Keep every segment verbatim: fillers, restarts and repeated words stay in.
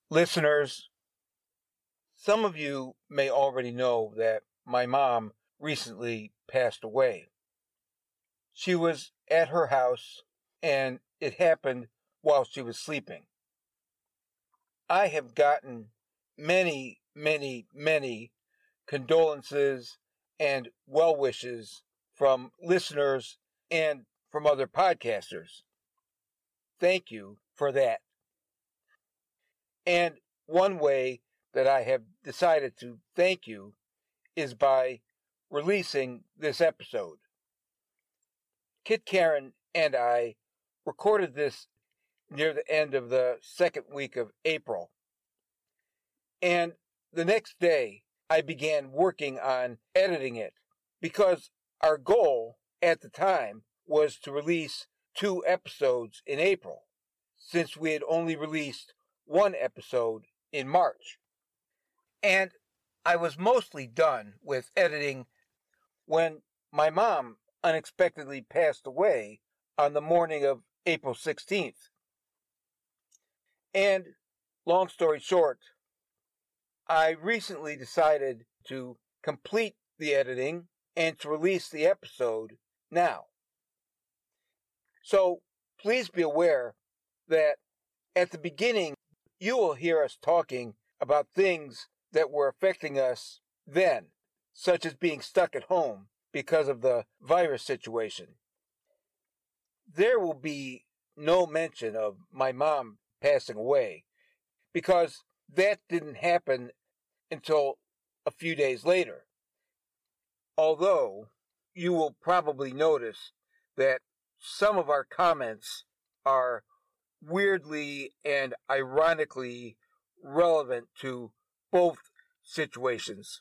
Listeners, some of you may already know that my mom recently passed away. She was at her house and it happened while she was sleeping. I have gotten many, many, many condolences and well wishes from listeners and from other podcasters. Thank you for that. And one way that I have decided to thank you is by releasing this episode. Kit Karen and I recorded this near the end of the second week of April. And the next day, I began working on editing it because our goal at the time was to release two episodes in April, since we had only released one episode in March. And I was mostly done with editing when my mom unexpectedly passed away on the morning of April sixteenth. And long story short, I recently decided to complete the editing and to release the episode now. So please be aware that at the beginning, you will hear us talking about things that were affecting us then, such as being stuck at home because of the virus situation. There will be no mention of my mom passing away because that didn't happen until a few days later. Although you will probably notice that some of our comments are weirdly and ironically relevant to both situations.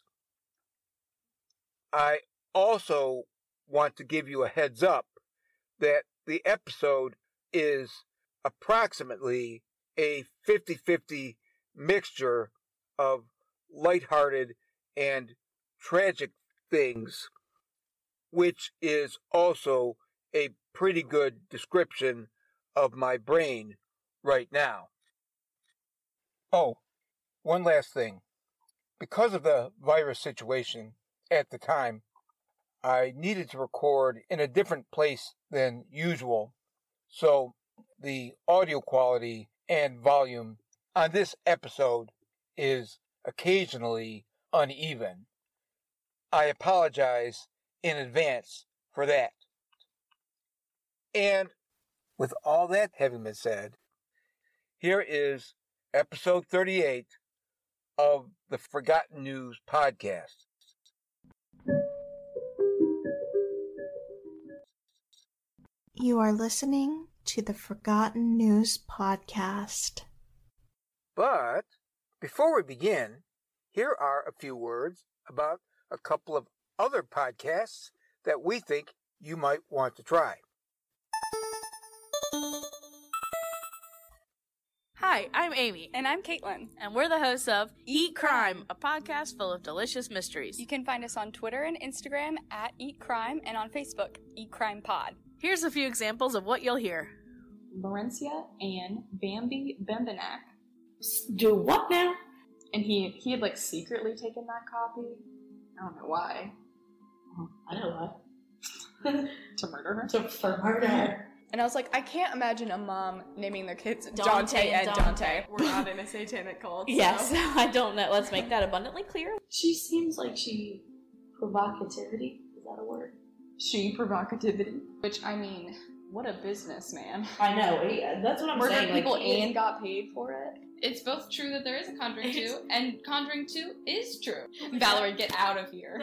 I also want to give you a heads up that the episode is approximately a fifty-fifty mixture of lighthearted and tragic things, which is also a pretty good description of my brain right now. Oh, one last thing. Because of the virus situation at the time, I needed to record in a different place than usual, so the audio quality and volume on this episode is occasionally uneven. I apologize in advance for that. And with all that having been said, here is episode thirty-eight of the Forgotten News podcast. You are listening to the Forgotten News podcast. But before we begin, here are a few words about a couple of other podcasts that we think you might want to try. Hi, I'm Amy. And I'm Caitlin. And we're the hosts of Eat Crime, a podcast full of delicious mysteries. You can find us on Twitter and Instagram at Eat Crime and on Facebook, Eat Crime Pod. Here's a few examples of what you'll hear. Laurencia and Bambi Bembenak. Do what now? And he he had like secretly taken that copy. I don't know why. Oh, I know why. To murder her? To, for murder. And I was like, I can't imagine a mom naming their kids Dante Dante and and Dante. Dante. We're not in a satanic cult. Yes, so. I don't know. Let's make that abundantly clear. She seems like she... provocativity? Is that a word? She provocativity. Which, I mean, what a business, man. I know. Yeah, that's what I'm Murdered saying. people like, and got paid for it. It's both true that there is a Conjuring two, and Conjuring two is true. Valerie, get out of here.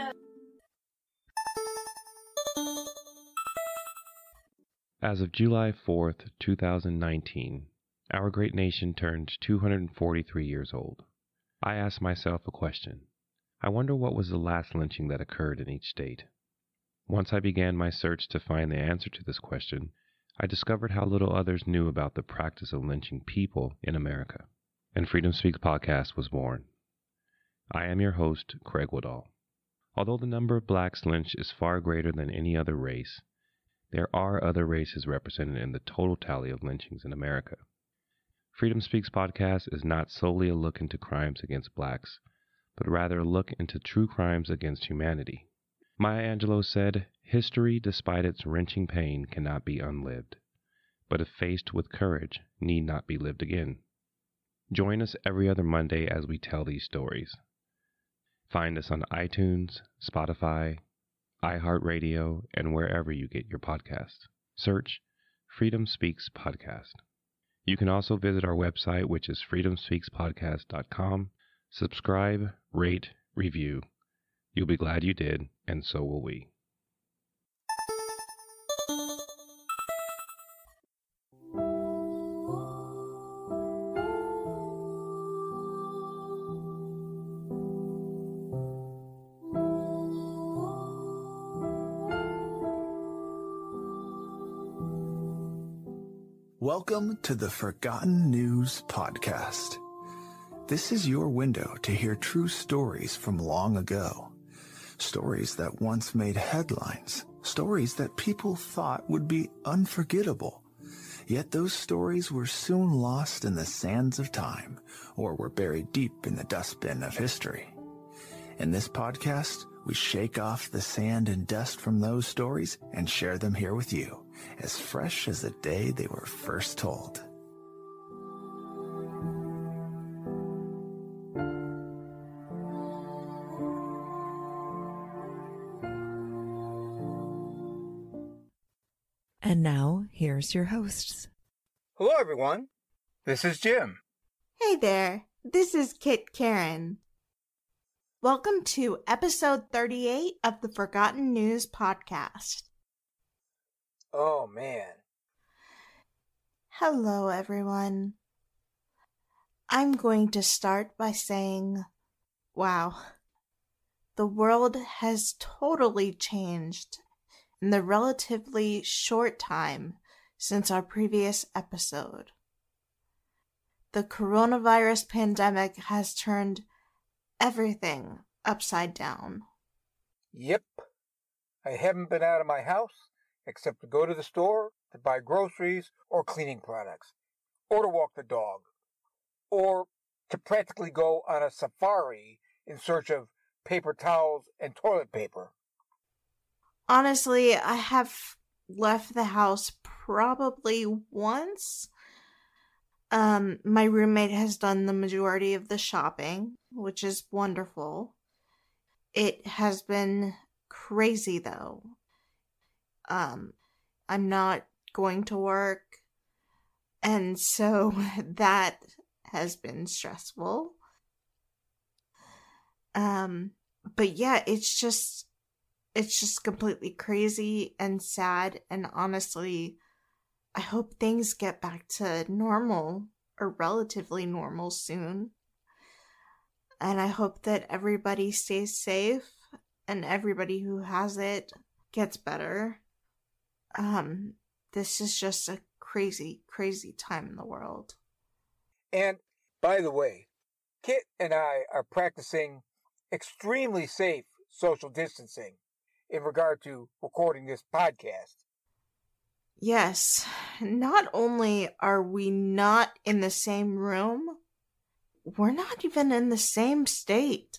As of July fourth, two thousand nineteen, our great nation turned two hundred forty-three years old. I asked myself a question. I wonder what was the last lynching that occurred in each state. Once I began my search to find the answer to this question, I discovered how little others knew about the practice of lynching people in America, and Freedom Speaks podcast was born. I am your host, Craig Woodall. Although the number of blacks lynched is far greater than any other race, there are other races represented in the total tally of lynchings in America. Freedom Speaks podcast is not solely a look into crimes against blacks, but rather a look into true crimes against humanity. Maya Angelou said, "History, despite its wrenching pain, cannot be unlived, but if faced with courage, need not be lived again." Join us every other Monday as we tell these stories. Find us on iTunes, Spotify, iHeartRadio, and wherever you get your podcasts. Search Freedom Speaks Podcast. You can also visit our website, which is freedom speaks podcast dot com. Subscribe, rate, review. You'll be glad you did, and so will we. Welcome to the Forgotten News Podcast. This is your window to hear true stories from long ago. Stories that once made headlines. Stories that people thought would be unforgettable. Yet those stories were soon lost in the sands of time or were buried deep in the dustbin of history. In this podcast, we shake off the sand and dust from those stories and share them here with you, as fresh as the day they were first told. And now, here's your hosts. Hello, everyone. This is Jim. Hey there, this is Kit Karen. Welcome to episode thirty-eight of the Forgotten News Podcast. Oh, man. Hello, everyone. I'm going to start by saying, wow, the world has totally changed in the relatively short time since our previous episode. The coronavirus pandemic has turned everything upside down. Yep. I haven't been out of my house except to go to the store to buy groceries or cleaning products, or to walk the dog, or to practically go on a safari in search of paper towels and toilet paper. Honestly, I have left the house probably once. Um, my roommate has done the majority of the shopping, which is wonderful. It has been crazy, though. Um, I'm not going to work, and so that has been stressful. Um, but yeah, it's just, it's just completely crazy and sad, and honestly, I hope things get back to normal, or relatively normal soon. And I hope that everybody stays safe, and everybody who has it gets better. Um, this is just a crazy, crazy time in the world. And, by the way, Kit and I are practicing extremely safe social distancing in regard to recording this podcast. Yes, not only are we not in the same room, we're not even in the same state.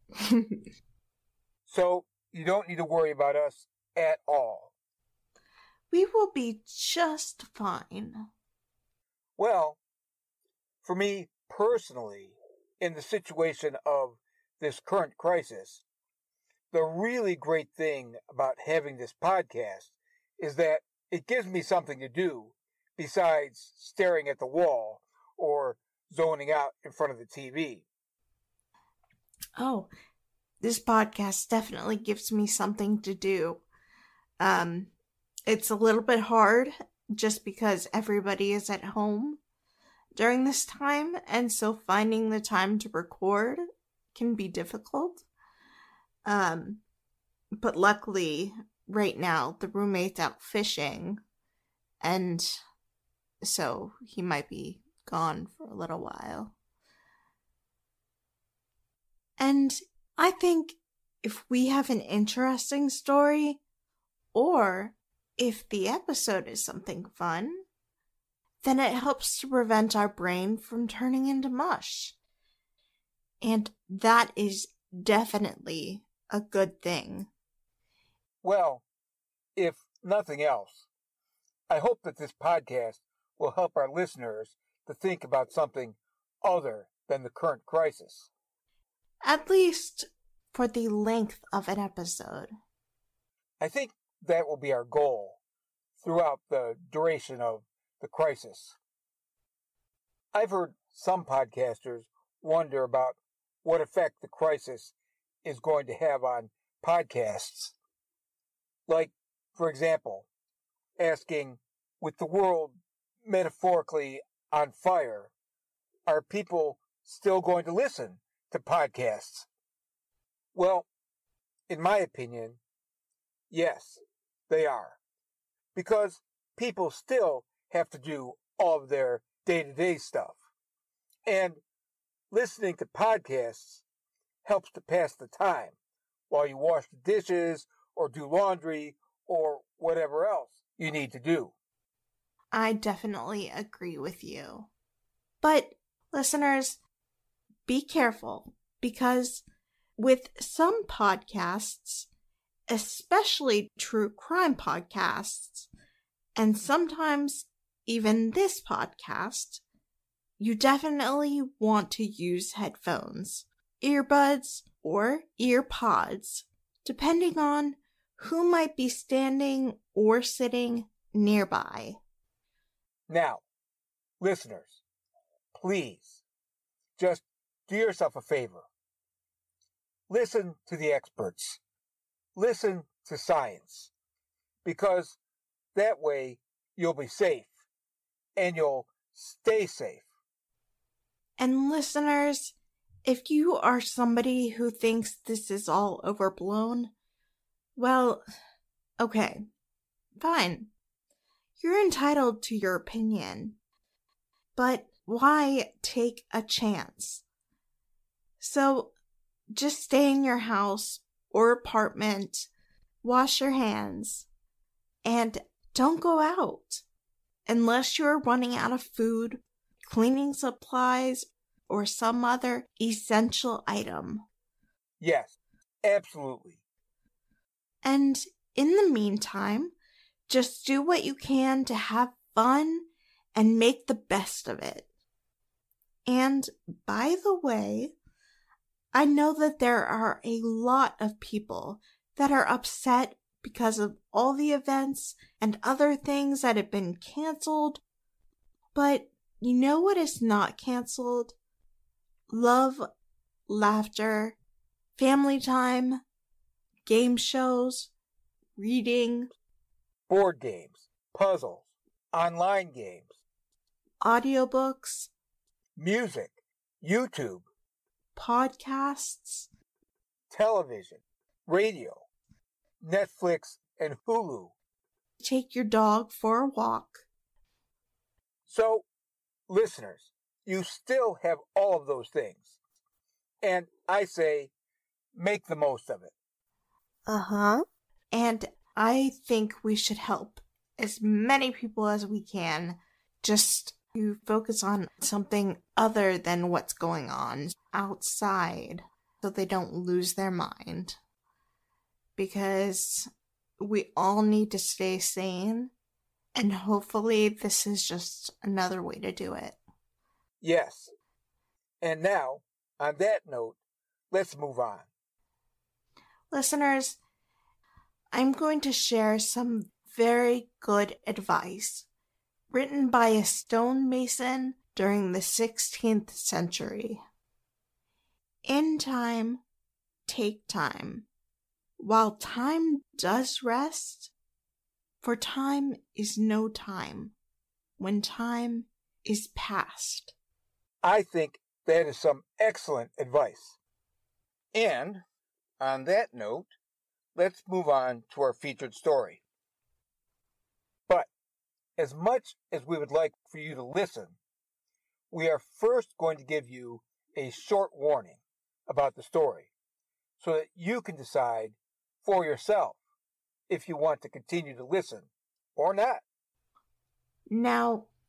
So, you don't need to worry about us at all. We will be just fine. Well, for me personally, in the situation of this current crisis, the really great thing about having this podcast is that it gives me something to do besides staring at the wall or zoning out in front of the T V. Oh, this podcast definitely gives me something to do. Um, it's a little bit hard just because everybody is at home during this time, and so finding the time to record can be difficult. Um, but luckily, right now, the roommate's out fishing, and so he might be gone for a little while. And I think if we have an interesting story, or if the episode is something fun, then it helps to prevent our brain from turning into mush. And that is definitely a good thing. Well, if nothing else, I hope that this podcast will help our listeners to think about something other than the current crisis. At least for the length of an episode. I think that will be our goal throughout the duration of the crisis. I've heard some podcasters wonder about what effect the crisis is going to have on podcasts. Like, for example, asking, with the world metaphorically on fire, are people still going to listen to podcasts? Well, in my opinion, yes, they are. Because people still have to do all of their day-to-day stuff. And listening to podcasts helps to pass the time while you wash the dishes or do laundry or whatever else you need to do. I definitely agree with you. But, listeners, be careful, because with some podcasts, especially true crime podcasts, and sometimes even this podcast, you definitely want to use headphones, earbuds, or ear pods, depending on who might be standing or sitting nearby. Now, listeners, please, just do yourself a favor. Listen to the experts. Listen to science. Because that way you'll be safe. And you'll stay safe. And listeners, if you are somebody who thinks this is all overblown, well, okay, fine. You're entitled to your opinion. But why take a chance? So, just stay in your house or apartment, wash your hands, and don't go out unless you're running out of food, cleaning supplies, or some other essential item. Yes, absolutely. And in the meantime, just do what you can to have fun and make the best of it. And by the way, I know that there are a lot of people that are upset because of all the events and other things that have been canceled. But you know what is not canceled? Love, laughter, family time, game shows, reading, board games, puzzles, online games, audiobooks, music, YouTube, podcasts, television, radio, Netflix, and Hulu. Take your dog for a walk. So, listeners, you still have all of those things. And I say, make the most of it. Uh-huh. And I think we should help as many people as we can just to focus on something other than what's going on outside so they don't lose their mind. Because we all need to stay sane, and hopefully this is just another way to do it. Yes. And now, on that note, let's move on. Listeners, I'm going to share some very good advice written by a stonemason during the sixteenth century. In time, take time. While time does rest, for time is no time, when time is past. I think that is some excellent advice. And, on that note, let's move on to our featured story. But, as much as we would like for you to listen, we are first going to give you a short warning about the story, so that you can decide for yourself if you want to continue to listen or not. Now,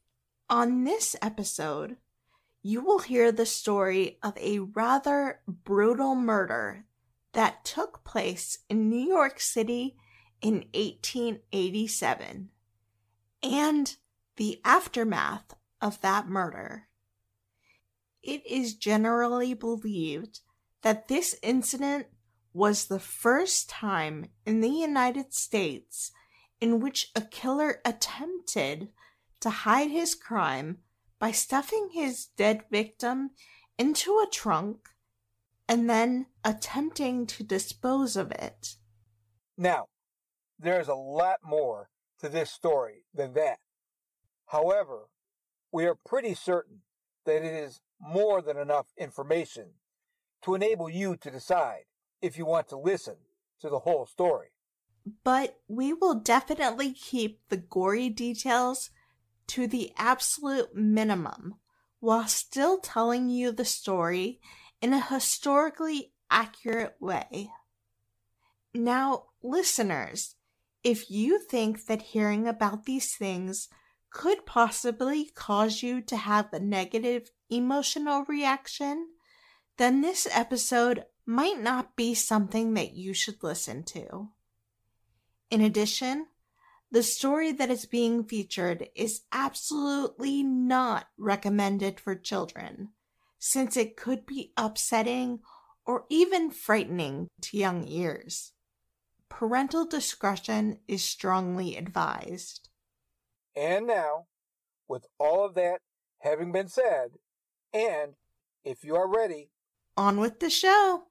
On this episode, you will hear the story of a rather brutal murder that took place in New York City in eighteen eighty-seven, and the aftermath of that murder. It is generally believed that this incident was the first time in the United States in which a killer attempted to hide his crime by stuffing his dead victim into a trunk and then attempting to dispose of it. Now, there's a lot more to this story than that. However, we are pretty certain that it is more than enough information to enable you to decide if you want to listen to the whole story. But we will definitely keep the gory details to the absolute minimum while still telling you the story in a historically accurate way. Now, listeners, if you think that hearing about these things could possibly cause you to have a negative emotional reaction, then this episode might not be something that you should listen to. In addition, the story that is being featured is absolutely not recommended for children, since it could be upsetting or even frightening to young ears. Parental discretion is strongly advised. And now, with all of that having been said, and if you are ready, on with the show.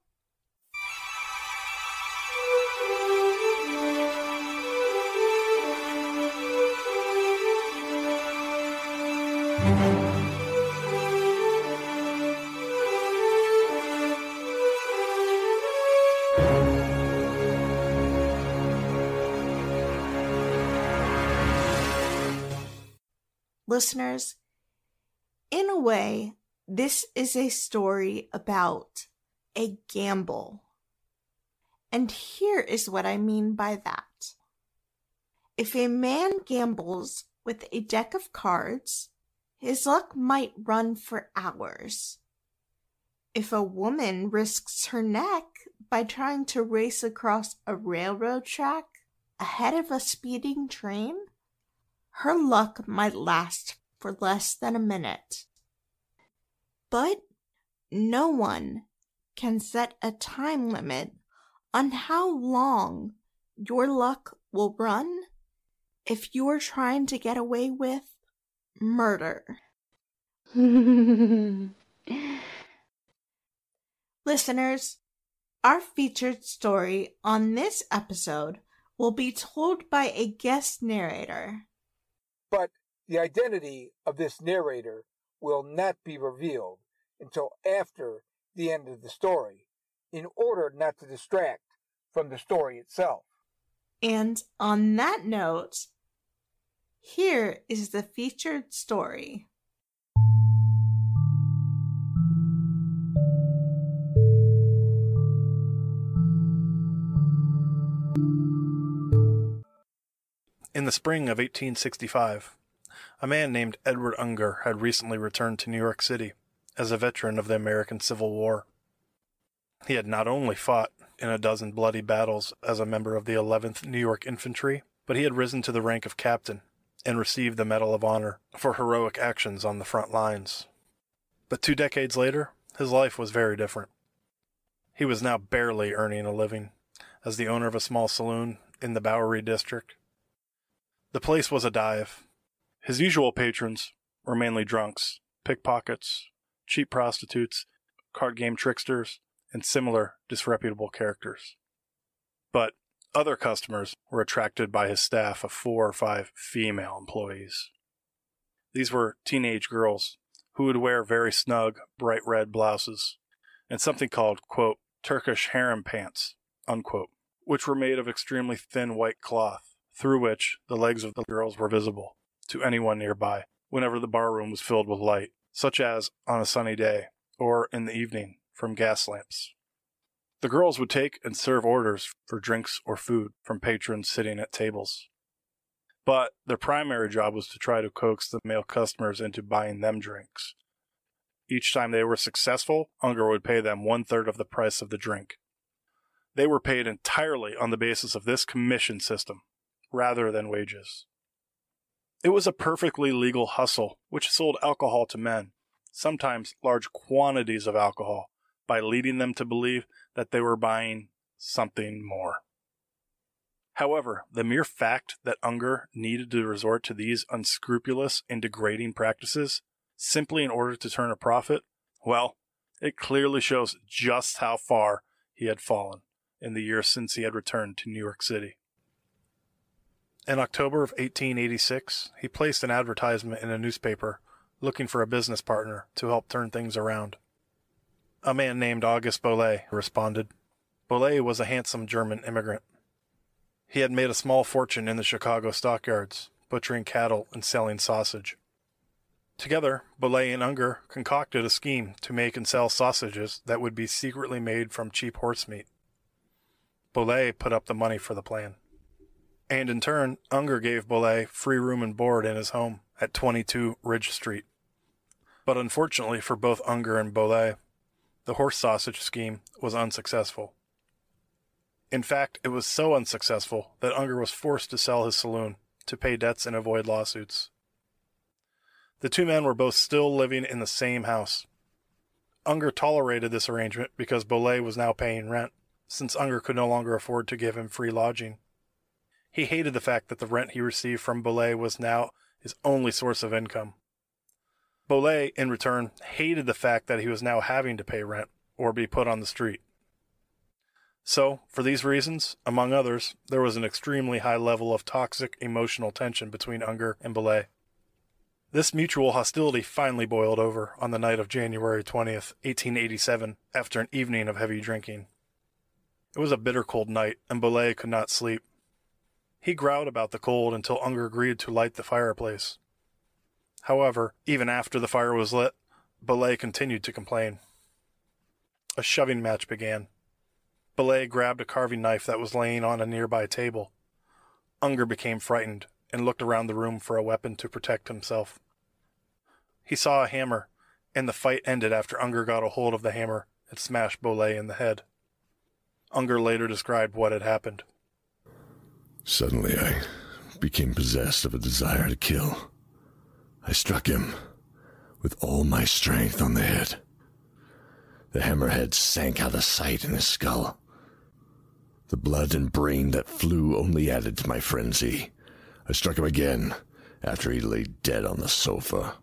Listeners, in a way, this is a story about a gamble. And here is what I mean by that. If a man gambles with a deck of cards, his luck might run for hours. If a woman risks her neck by trying to race across a railroad track ahead of a speeding train, her luck might last for less than a minute. But no one can set a time limit on how long your luck will run if you're trying to get away with murder. Listeners, our featured story on this episode will be told by a guest narrator. But the identity of this narrator will not be revealed until after the end of the story, in order not to distract from the story itself. And on that note, here is the featured story. In the spring of eighteen sixty-five, a man named Edward Unger had recently returned to New York City as a veteran of the American Civil War. He had not only fought in a dozen bloody battles as a member of the eleventh New York Infantry, but he had risen to the rank of captain and received the Medal of Honor for heroic actions on the front lines. But two decades later, his life was very different. He was now barely earning a living as the owner of a small saloon in the Bowery district. The place was a dive. His usual patrons were mainly drunks, pickpockets, cheap prostitutes, card game tricksters, and similar disreputable characters. But other customers were attracted by his staff of four or five female employees. These were teenage girls who would wear very snug, bright red blouses and something called, quote, Turkish harem pants, unquote, which were made of extremely thin white cloth, through which the legs of the girls were visible to anyone nearby whenever the barroom was filled with light, such as on a sunny day or in the evening from gas lamps. The girls would take and serve orders for drinks or food from patrons sitting at tables. But their primary job was to try to coax the male customers into buying them drinks. Each time they were successful, Unger would pay them one-third of the price of the drink. They were paid entirely on the basis of this commission system, rather than wages. It was a perfectly legal hustle, which sold alcohol to men, sometimes large quantities of alcohol, by leading them to believe that they were buying something more. However, the mere fact that Unger needed to resort to these unscrupulous and degrading practices simply in order to turn a profit, well, it clearly shows just how far he had fallen in the years since he had returned to New York City. In October of eighteen eighty-six, he placed an advertisement in a newspaper looking for a business partner to help turn things around. A man named August Bolle responded. Bolle was a handsome German immigrant. He had made a small fortune in the Chicago stockyards, butchering cattle and selling sausage. Together, Bolle and Unger concocted a scheme to make and sell sausages that would be secretly made from cheap horse meat. Bolle put up the money for the plan. And in turn, Unger gave Bolle free room and board in his home at twenty-two Ridge Street. But unfortunately for both Unger and Bolle, the horse sausage scheme was unsuccessful. In fact, it was so unsuccessful that Unger was forced to sell his saloon to pay debts and avoid lawsuits. The two men were both still living in the same house. Unger tolerated this arrangement because Bolle was now paying rent, since Unger could no longer afford to give him free lodging. He hated the fact that the rent he received from Bolle was now his only source of income. Bolle, in return, hated the fact that he was now having to pay rent or be put on the street. So, for these reasons, among others, there was an extremely high level of toxic emotional tension between Unger and Bolle. This mutual hostility finally boiled over on the night of January twentieth, eighteen eighty-seven, after an evening of heavy drinking. It was a bitter cold night, and Bolle could not sleep. He growled about the cold until Unger agreed to light the fireplace. However, even after the fire was lit, Bolle continued to complain. A shoving match began. Bolle grabbed a carving knife that was laying on a nearby table. Unger became frightened and looked around the room for a weapon to protect himself. He saw a hammer, and the fight ended after Unger got a hold of the hammer and smashed Bolle in the head. Unger later described what had happened. Suddenly I became possessed of a desire to kill. I struck him with all my strength on the head. The hammerhead sank out of sight in his skull. The blood and brain that flew only added to my frenzy. I struck him again after he lay dead on the sofa.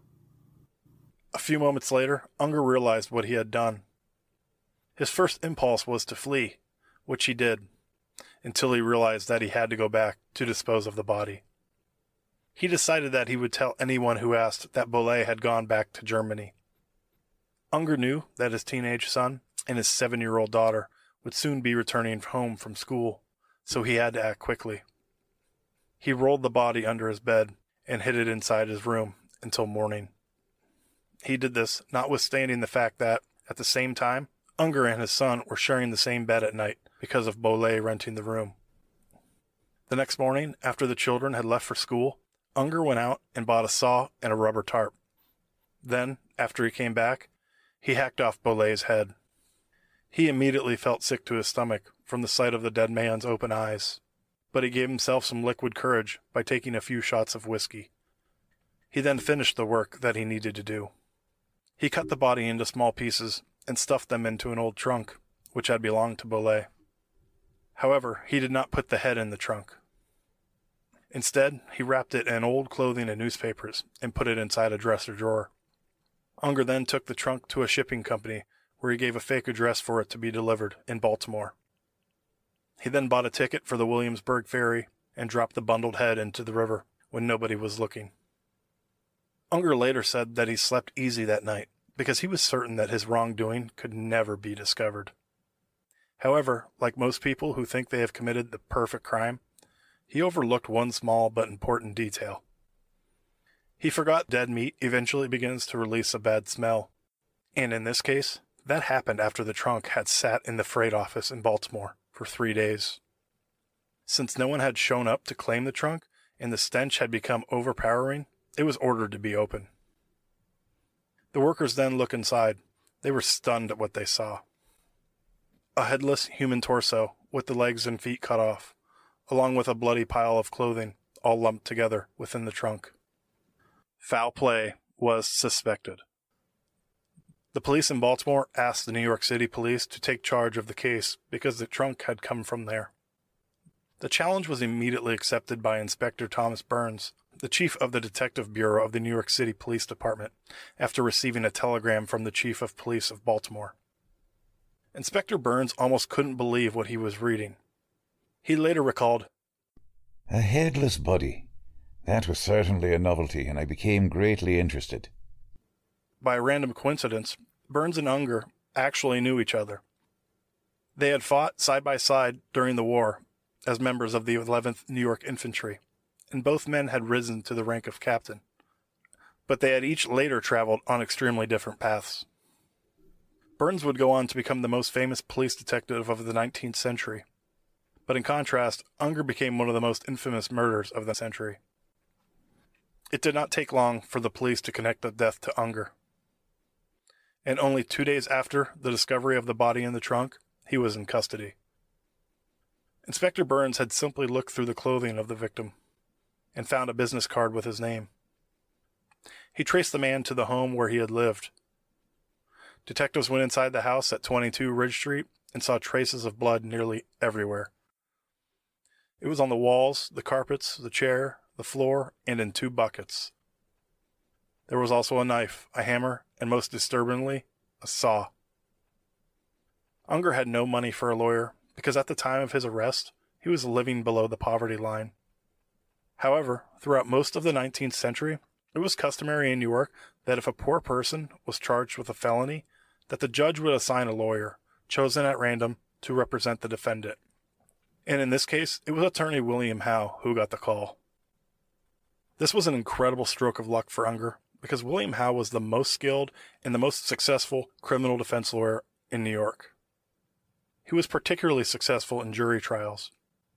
A few moments later, Unger realized what he had done. His first impulse was to flee, which he did, until he realized that he had to go back to dispose of the body. He decided that he would tell anyone who asked that Bolle had gone back to Germany. Unger knew that his teenage son and his seven-year-old daughter would soon be returning home from school, so he had to act quickly. He rolled the body under his bed and hid it inside his room until morning. He did this notwithstanding the fact that, at the same time, Unger and his son were sharing the same bed at night because of Bolle renting the room. The next morning, after the children had left for school, Unger went out and bought a saw and a rubber tarp. Then, after he came back, he hacked off Bolle's head. He immediately felt sick to his stomach from the sight of the dead man's open eyes, but he gave himself some liquid courage by taking a few shots of whiskey. He then finished the work that he needed to do. He cut the body into small pieces and stuffed them into an old trunk, which had belonged to Bolle. However, he did not put the head in the trunk. Instead, he wrapped it in old clothing and newspapers and put it inside a dresser drawer. Unger then took the trunk to a shipping company where he gave a fake address for it to be delivered in Baltimore. He then bought a ticket for the Williamsburg ferry and dropped the bundled head into the river when nobody was looking. Unger later said that he slept easy that night because he was certain that his wrongdoing could never be discovered. However, like most people who think they have committed the perfect crime, he overlooked one small but important detail. He forgot dead meat eventually begins to release a bad smell, and in this case, that happened after the trunk had sat in the freight office in Baltimore for three days. Since no one had shown up to claim the trunk, and the stench had become overpowering, it was ordered to be open. The workers then looked inside. They were stunned at what they saw. A headless human torso with the legs and feet cut off, along with a bloody pile of clothing, all lumped together within the trunk. Foul play was suspected. The police in Baltimore asked the New York City police to take charge of the case because the trunk had come from there. The challenge was immediately accepted by Inspector Thomas Burns, the chief of the Detective Bureau of the New York City Police Department, after receiving a telegram from the chief of police of Baltimore. Inspector Burns almost couldn't believe what he was reading. He later recalled, "A headless body. That was certainly a novelty, and I became greatly interested." By a random coincidence, Burns and Unger actually knew each other. They had fought side by side during the war as members of the eleventh New York Infantry, and both men had risen to the rank of captain. But they had each later traveled on extremely different paths. Burns would go on to become the most famous police detective of the nineteenth century. But in contrast, Unger became one of the most infamous murders of the century. It did not take long for the police to connect the death to Unger. And only two days after the discovery of the body in the trunk, he was in custody. Inspector Burns had simply looked through the clothing of the victim and found a business card with his name. He traced the man to the home where he had lived. Detectives went inside the house at twenty-two Ridge Street and saw traces of blood nearly everywhere. It was on the walls, the carpets, the chair, the floor, and in two buckets. There was also a knife, a hammer, and most disturbingly, a saw. Unger had no money for a lawyer because at the time of his arrest, he was living below the poverty line. However, throughout most of the nineteenth century, it was customary in New York that if a poor person was charged with a felony, that the judge would assign a lawyer, chosen at random, to represent the defendant. And in this case, it was attorney William Howe who got the call. This was an incredible stroke of luck for Unger, because William Howe was the most skilled and the most successful criminal defense lawyer in New York. He was particularly successful in jury trials.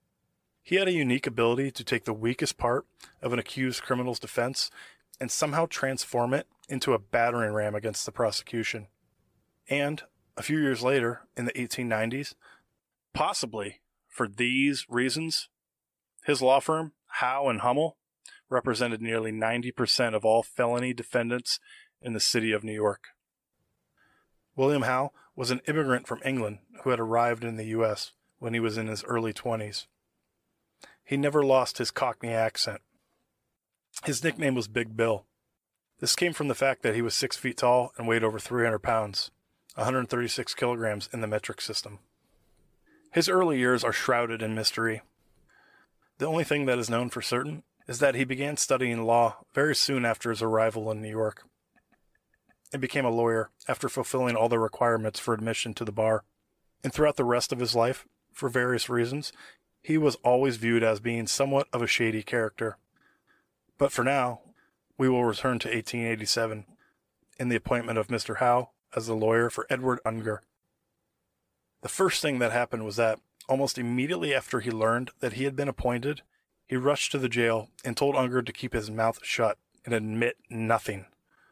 He had a unique ability to take the weakest part of an accused criminal's defense and somehow transform it into a battering ram against the prosecution. And, a few years later, in the eighteen nineties, possibly for these reasons, his law firm, Howe and Hummel, represented nearly ninety percent of all felony defendants in the city of New York. William Howe was an immigrant from England who had arrived in the U S when he was in his early twenties. He never lost his Cockney accent. His nickname was Big Bill. This came from the fact that he was six feet tall and weighed over three hundred pounds, one hundred thirty-six kilograms in the metric system. His early years are shrouded in mystery. The only thing that is known for certain is that he began studying law very soon after his arrival in New York, and became a lawyer after fulfilling all the requirements for admission to the bar. And throughout the rest of his life, for various reasons, he was always viewed as being somewhat of a shady character. But for now, we will return to eighteen eighty-seven, in the appointment of Mister Howe as the lawyer for Edward Unger. The first thing that happened was that, almost immediately after he learned that he had been appointed, he rushed to the jail and told Unger to keep his mouth shut and admit nothing.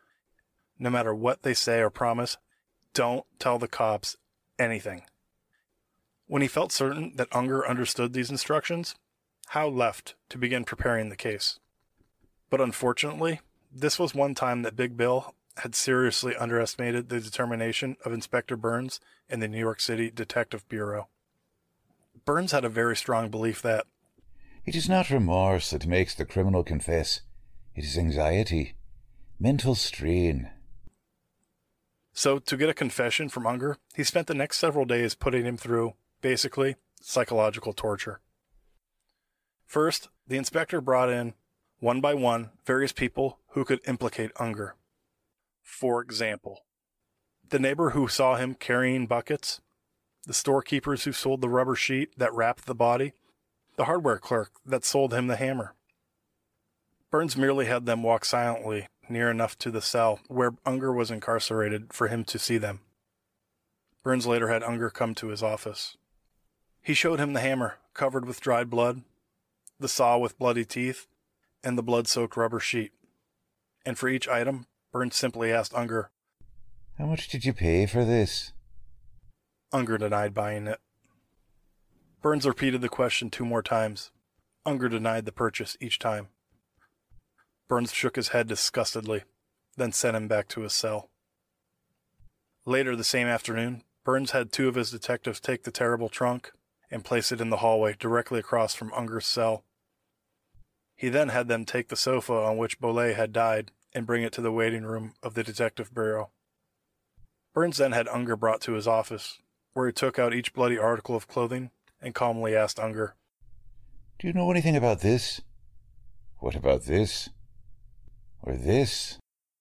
No matter what they say or promise, don't tell the cops anything. When he felt certain that Unger understood these instructions, Howe left to begin preparing the case. But unfortunately, this was one time that Big Bill had seriously underestimated the determination of Inspector Burns and the New York City Detective Bureau. Burns had a very strong belief that it is not remorse that makes the criminal confess. It is anxiety, mental strain. So, to get a confession from Unger, he spent the next several days putting him through, basically, psychological torture. First, the inspector brought in, one by one, various people who could implicate Unger. For example, the neighbor who saw him carrying buckets, the storekeepers who sold the rubber sheet that wrapped the body, the hardware clerk that sold him the hammer. Burns merely had them walk silently near enough to the cell where Unger was incarcerated for him to see them. Burns later had Unger come to his office. He showed him the hammer, covered with dried blood, the saw with bloody teeth, and the blood-soaked rubber sheet. And for each item, Burns simply asked Unger, "How much did you pay for this?" Unger denied buying it. Burns repeated the question two more times. Unger denied the purchase each time. Burns shook his head disgustedly, then sent him back to his cell. Later the same afternoon, Burns had two of his detectives take the terrible trunk and place it in the hallway directly across from Unger's cell. He then had them take the sofa on which Bolé had died and bring it to the waiting room of the detective bureau. Burns then had Unger brought to his office, where he took out each bloody article of clothing and calmly asked Unger, "Do you know anything about this? What about this? Or this?"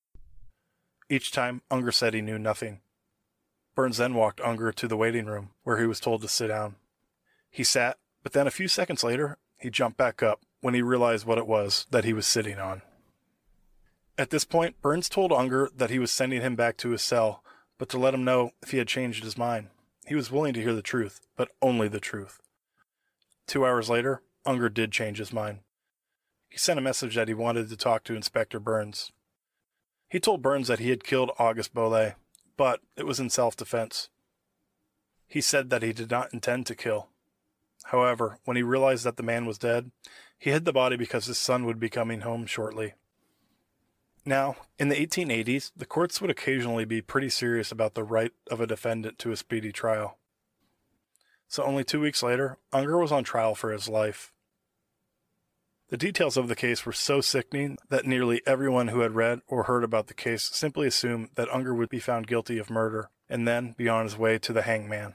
Each time, Unger said he knew nothing. Burns then walked Unger to the waiting room, where he was told to sit down. He sat, but then a few seconds later, he jumped back up when he realized what it was that he was sitting on. At this point, Burns told Unger that he was sending him back to his cell, but to let him know if he had changed his mind. He was willing to hear the truth, but only the truth. Two hours later, Unger did change his mind. He sent a message that he wanted to talk to Inspector Burns. He told Burns that he had killed Auguste Bolé, but it was in self-defense. He said that he did not intend to kill. However, when he realized that the man was dead, he hid the body because his son would be coming home shortly. Now, in the eighteen eighties, the courts would occasionally be pretty serious about the right of a defendant to a speedy trial. So only two weeks later, Unger was on trial for his life. The details of the case were so sickening that nearly everyone who had read or heard about the case simply assumed that Unger would be found guilty of murder and then be on his way to the hangman.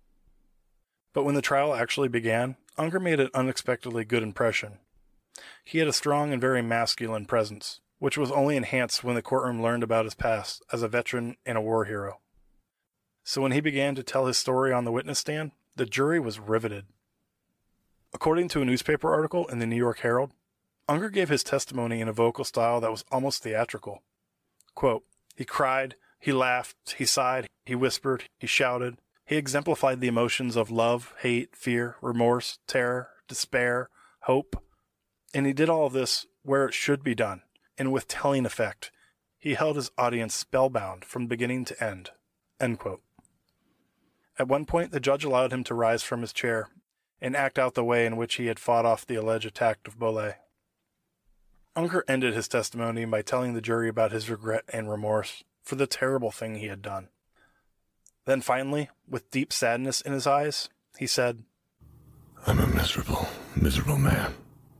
But when the trial actually began, Unger made an unexpectedly good impression. He had a strong and very masculine presence, which was only enhanced when the courtroom learned about his past as a veteran and a war hero. So when he began to tell his story on the witness stand, the jury was riveted. According to a newspaper article in the New York Herald, Unger gave his testimony in a vocal style that was almost theatrical. Quote, "He cried, he laughed, he sighed, he whispered, he shouted. He exemplified the emotions of love, hate, fear, remorse, terror, despair, hope. And he did all of this where it should be done, and with telling effect. He held his audience spellbound from beginning to end." End quote. At one point, the judge allowed him to rise from his chair and act out the way in which he had fought off the alleged attack of Bolé. Unger ended his testimony by telling the jury about his regret and remorse for the terrible thing he had done. Then finally, with deep sadness in his eyes, he said, "I'm a miserable, miserable man."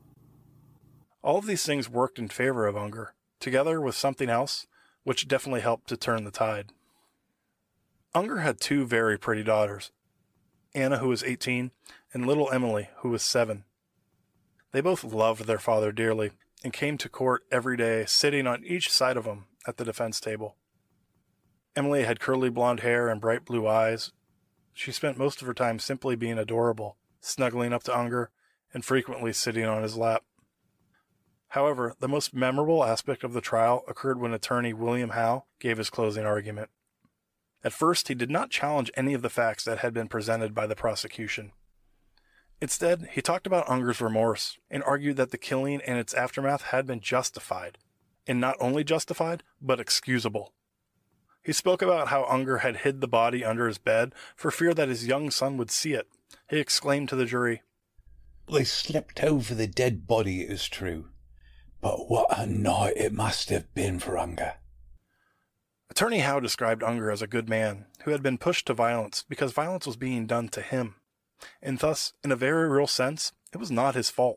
All of these things worked in favor of Unger, together with something else, which definitely helped to turn the tide. Unger had two very pretty daughters, Anna, who was eighteen, and little Emily, who was seven. They both loved their father dearly and came to court every day, sitting on each side of him at the defense table. Emily had curly blonde hair and bright blue eyes. She spent most of her time simply being adorable, snuggling up to Unger, and frequently sitting on his lap. However, the most memorable aspect of the trial occurred when attorney William Howe gave his closing argument. At first, he did not challenge any of the facts that had been presented by the prosecution. Instead, he talked about Unger's remorse and argued that the killing and its aftermath had been justified, and not only justified, but excusable. He spoke about how Unger had hid the body under his bed for fear that his young son would see it. He exclaimed to the jury, "They slipped over the dead body, it is true, but what a night it must have been for Unger." Attorney Howe described Unger as a good man who had been pushed to violence because violence was being done to him, and thus, in a very real sense, it was not his fault.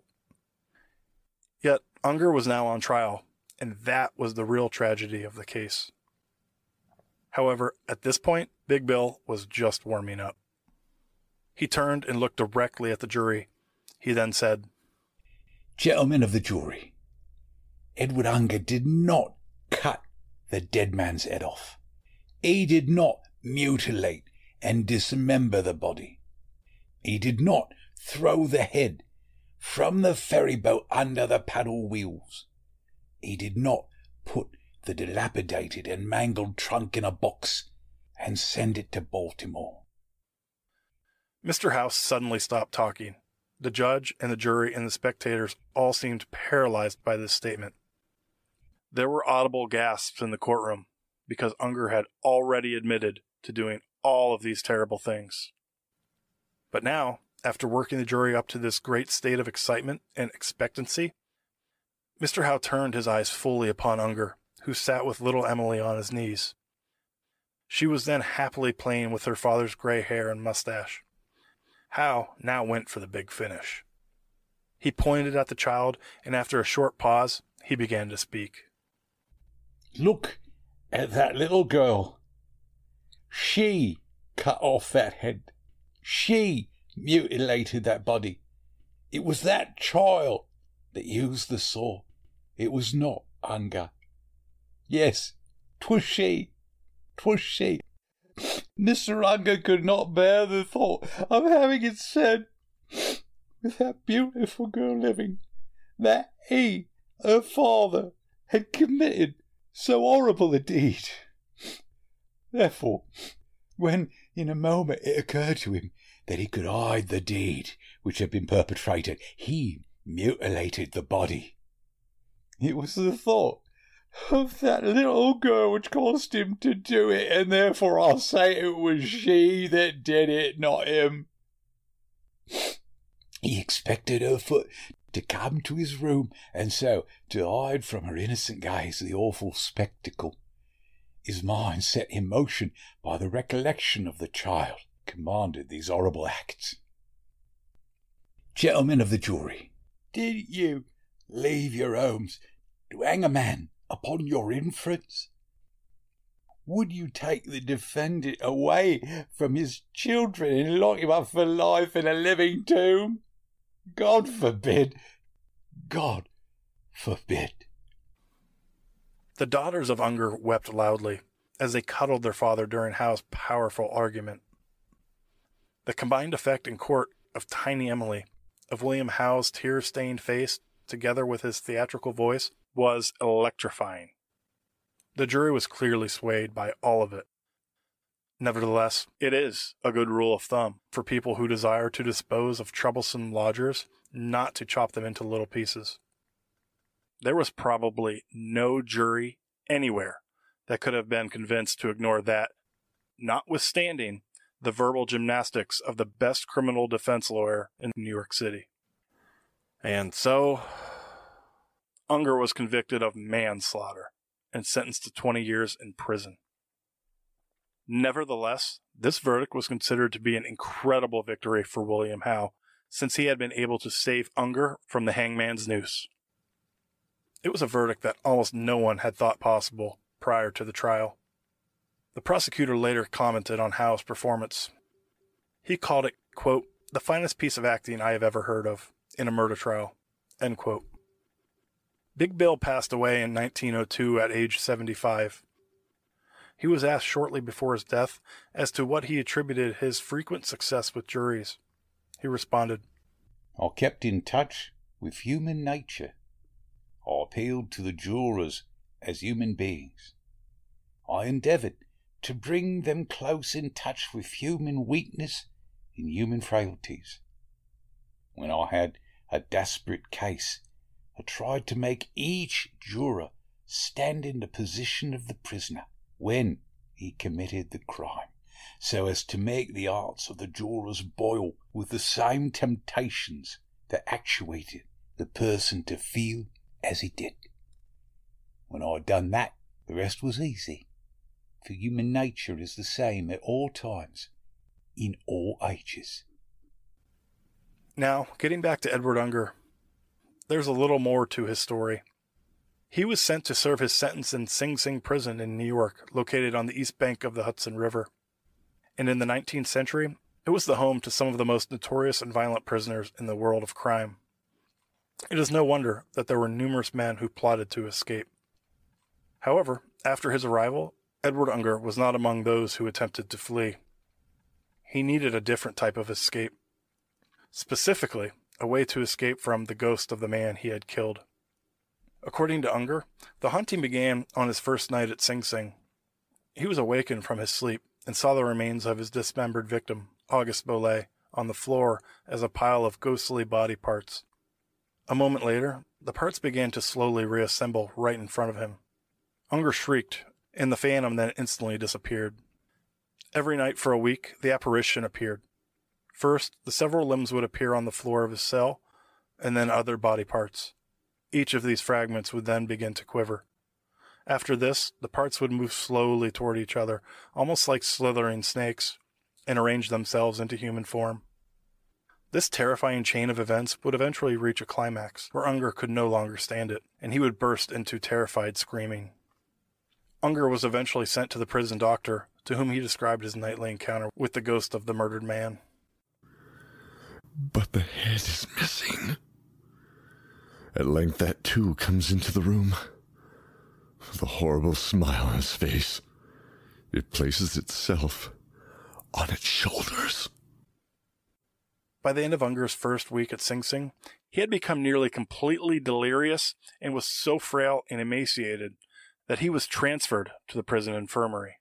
Yet, Unger was now on trial, and that was the real tragedy of the case. However, at this point, Big Bill was just warming up. He turned and looked directly at the jury. He then said, "Gentlemen of the jury, Edward Unger did not cut the dead man's head off. He did not mutilate and dismember the body. He did not throw the head from the ferry boat under the paddle wheels. He did not put the dilapidated and mangled trunk in a box and send it to Baltimore." Mister House suddenly stopped talking, The judge and the jury and the spectators all seemed paralyzed by this statement. There were audible gasps in the courtroom because Unger had already admitted to doing all of these terrible things. But now, after working the jury up to this great state of excitement and expectancy, Mister Howe turned his eyes fully upon Unger, who sat with little Emily on his knees. She was then happily playing with her father's gray hair and mustache. Howe now went for the big finish. He pointed at the child, and after a short pause, he began to speak. Look at that little girl. She cut off that head. She mutilated that body. It was that child that used the saw. It was not Unger. Yes, 'twas she. 'Twas she. Mister Unger could not bear the thought of having it said, with that beautiful girl living, that he, her father, had committed so horrible a deed. Therefore, when in a moment it occurred to him that he could hide the deed which had been perpetrated, he mutilated the body. It was the thought of that little girl which caused him to do it, and therefore I'll say it was she that did it, not him. He expected her foot to come to his room, and so to hide from her innocent gaze the awful spectacle. His mind, set in motion by the recollection of the child, commanded these horrible acts. Gentlemen of the jury, did you leave your homes to hang a man upon your inference? Would you take the defendant away from his children and lock him up for life in a living tomb? God forbid! God forbid! The daughters of Unger wept loudly as they cuddled their father during Howe's powerful argument. The combined effect in court of tiny Emily, of William Howe's tear-stained face, together with his theatrical voice, was electrifying. The jury was clearly swayed by all of it. Nevertheless, it is a good rule of thumb for people who desire to dispose of troublesome lodgers not to chop them into little pieces. There was probably no jury anywhere that could have been convinced to ignore that, notwithstanding the verbal gymnastics of the best criminal defense lawyer in New York City. And so, Unger was convicted of manslaughter and sentenced to twenty years in prison. Nevertheless, this verdict was considered to be an incredible victory for William Howe, since he had been able to save Unger from the hangman's noose. It was a verdict that almost no one had thought possible prior to the trial. The prosecutor later commented on Howe's performance. He called it, quote, the finest piece of acting I have ever heard of in a murder trial, end quote. Big Bill passed away in nineteen oh two at age seventy-five. He was asked shortly before his death as to what he attributed his frequent success with juries. He responded, I kept in touch with human nature. I appealed to the jurors as human beings. I endeavoured to bring them close in touch with human weakness and human frailties. When I had a desperate case, I tried to make each juror stand in the position of the prisoner when he committed the crime, so as to make the hearts of the jurors boil with the same temptations that actuated the person to feel as he did. When I had done that, the rest was easy, for human nature is the same at all times, in all ages. Now, getting back to Edward Unger, there's a little more to his story. He was sent to serve his sentence in Sing Sing Prison in New York, located on the east bank of the Hudson River. And in the nineteenth century, it was the home to some of the most notorious and violent prisoners in the world of crime. It is no wonder that there were numerous men who plotted to escape. However, after his arrival, Edward Unger was not among those who attempted to flee. He needed a different type of escape. Specifically, a way to escape from the ghost of the man he had killed. According to Unger, the hunting began on his first night at Sing Sing. He was awakened from his sleep and saw the remains of his dismembered victim, Auguste Bolet, on the floor as a pile of ghostly body parts. A moment later, the parts began to slowly reassemble right in front of him. Unger shrieked, and the phantom then instantly disappeared. Every night for a week, the apparition appeared. First, the several limbs would appear on the floor of his cell, and then other body parts. Each of these fragments would then begin to quiver. After this, the parts would move slowly toward each other, almost like slithering snakes, and arrange themselves into human form. This terrifying chain of events would eventually reach a climax, where Unger could no longer stand it, and he would burst into terrified screaming. Unger was eventually sent to the prison doctor, to whom he described his nightly encounter with the ghost of the murdered man. But the head is missing. At length that too comes into the room. With a horrible smile on his face, it places itself on its shoulders. By the end of Unger's first week at Sing Sing, he had become nearly completely delirious and was so frail and emaciated that he was transferred to the prison infirmary.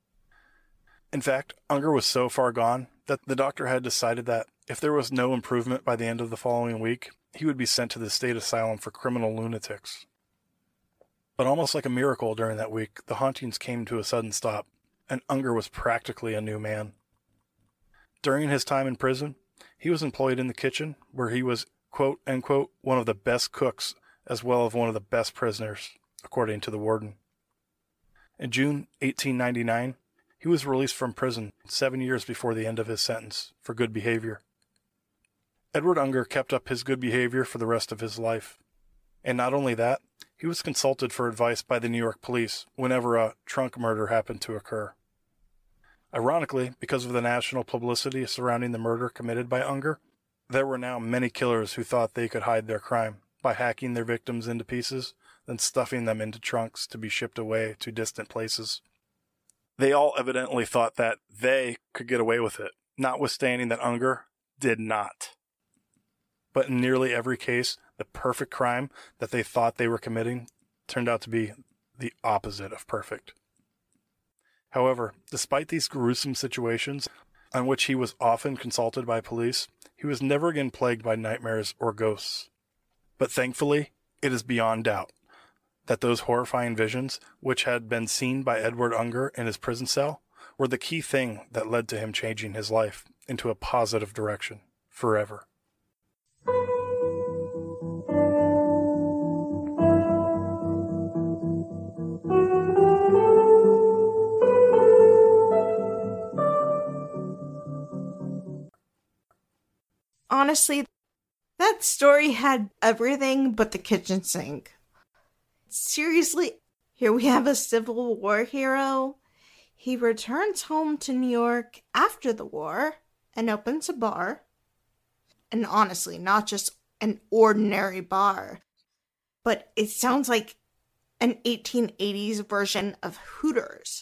In fact, Unger was so far gone that the doctor had decided that if there was no improvement by the end of the following week, he would be sent to the state asylum for criminal lunatics. But almost like a miracle during that week, the hauntings came to a sudden stop, and Unger was practically a new man. During his time in prison, he was employed in the kitchen, where he was, quote, unquote, one of the best cooks, as well as one of the best prisoners, according to the warden. In June eighteen ninety-nine, he was released from prison seven years before the end of his sentence for good behavior. Edward Unger kept up his good behavior for the rest of his life. And not only that, he was consulted for advice by the New York police whenever a trunk murder happened to occur. Ironically, because of the national publicity surrounding the murder committed by Unger, there were now many killers who thought they could hide their crime by hacking their victims into pieces, then stuffing them into trunks to be shipped away to distant places. They all evidently thought that they could get away with it, notwithstanding that Unger did not. But in nearly every case, the perfect crime that they thought they were committing turned out to be the opposite of perfect. However, despite these gruesome situations, on which he was often consulted by police, he was never again plagued by nightmares or ghosts. But thankfully, it is beyond doubt that those horrifying visions, which had been seen by Edward Unger in his prison cell, were the key thing that led to him changing his life into a positive direction forever. Honestly, that story had everything but the kitchen sink. Seriously, here we have a Civil War hero. He returns home to New York after the war and opens a bar. And honestly, not just an ordinary bar, but it sounds like an eighteen eighties version of Hooters.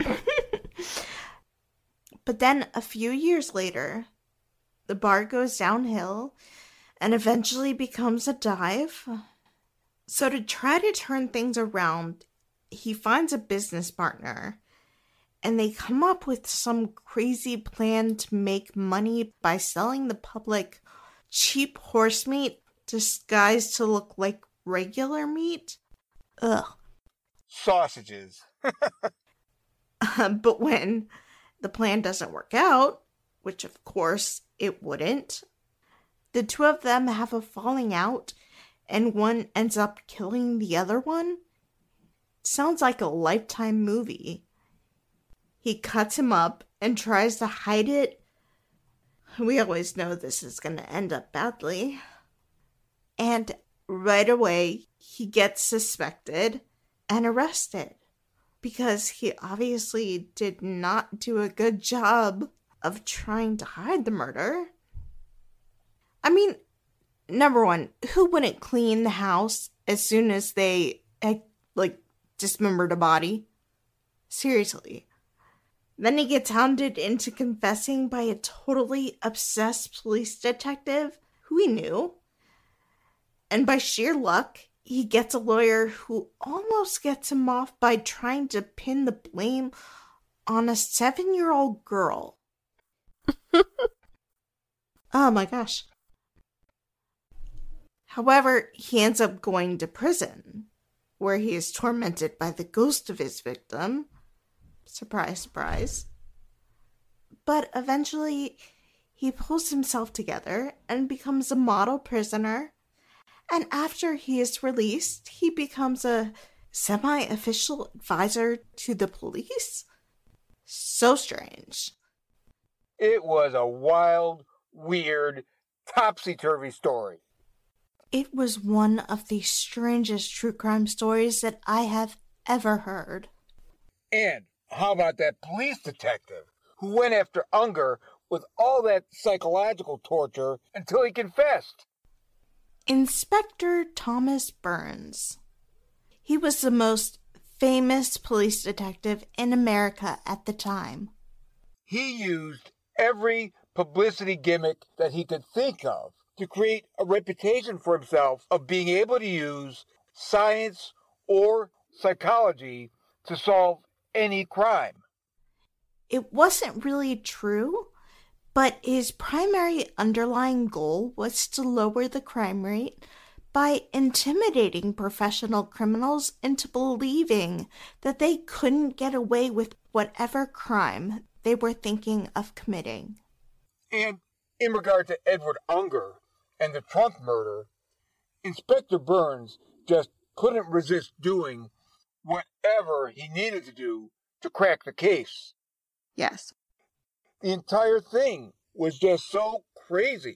But then a few years later, the bar goes downhill and eventually becomes a dive. So to try to turn things around, he finds a business partner, and they come up with some crazy plan to make money by selling the public cheap horse meat disguised to look like regular meat. Ugh. Sausages. uh, but when the plan doesn't work out, which of course it wouldn't, the two of them have a falling out, and one ends up killing the other one. Sounds like a Lifetime movie. He cuts him up and tries to hide it. We always know this is going to end up badly. And right away, he gets suspected and arrested because he obviously did not do a good job of trying to hide the murder. I mean, number one, who wouldn't clean the house as soon as they, like, dismembered a body? Seriously. Then he gets hounded into confessing by a totally obsessed police detective who he knew. And by sheer luck, he gets a lawyer who almost gets him off by trying to pin the blame on a seven-year-old girl. Oh my gosh. However, he ends up going to prison, where he is tormented by the ghost of his victim. Surprise, surprise. But eventually, he pulls himself together and becomes a model prisoner. And after he is released, he becomes a semi-official advisor to the police. So strange. It was a wild, weird, topsy-turvy story. It was one of the strangest true crime stories that I have ever heard. And how about that police detective who went after Unger with all that psychological torture until he confessed? Inspector Thomas Burns. He was the most famous police detective in America at the time. He used every publicity gimmick that he could think of to create a reputation for himself of being able to use science or psychology to solve any crime. It wasn't really true, but his primary underlying goal was to lower the crime rate by intimidating professional criminals into believing that they couldn't get away with whatever crime they were thinking of committing. And in regard to Edward Unger and the trunk murder, Inspector Burns just couldn't resist doing whatever he needed to do to crack the case. Yes. The entire thing was just so crazy.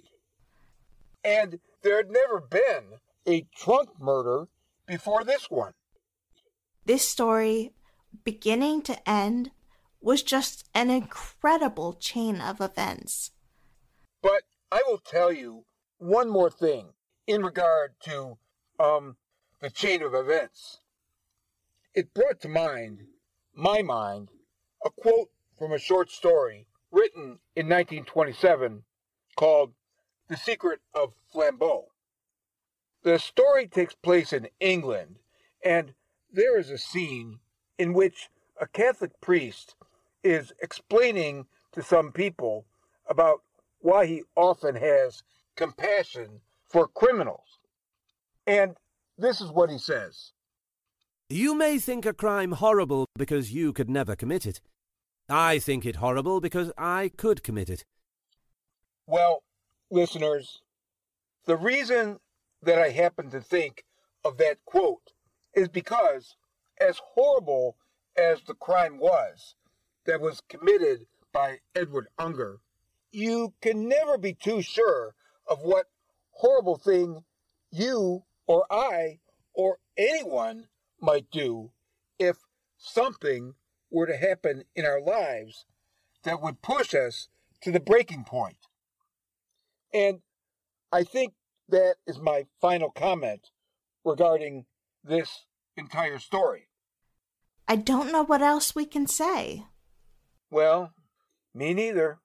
And there had never been a trunk murder before this one. This story, beginning to end, was just an incredible chain of events. But I will tell you one more thing in regard to um the chain of events. It brought to mind, my mind, a quote from a short story written in nineteen twenty-seven called The Secret of Flambeau. The story takes place in England, and there is a scene in which a Catholic priest is explaining to some people about why he often has compassion for criminals. And this is what he says. You may think a crime horrible because you could never commit it. I think it horrible because I could commit it. Well, listeners, the reason that I happen to think of that quote is because, as horrible as the crime was that was committed by Edward Unger, you can never be too sure of what horrible thing you or I or anyone might do if something were to happen in our lives that would push us to the breaking point. And I think that is my final comment regarding this entire story. I don't know what else we can say. Well, me neither.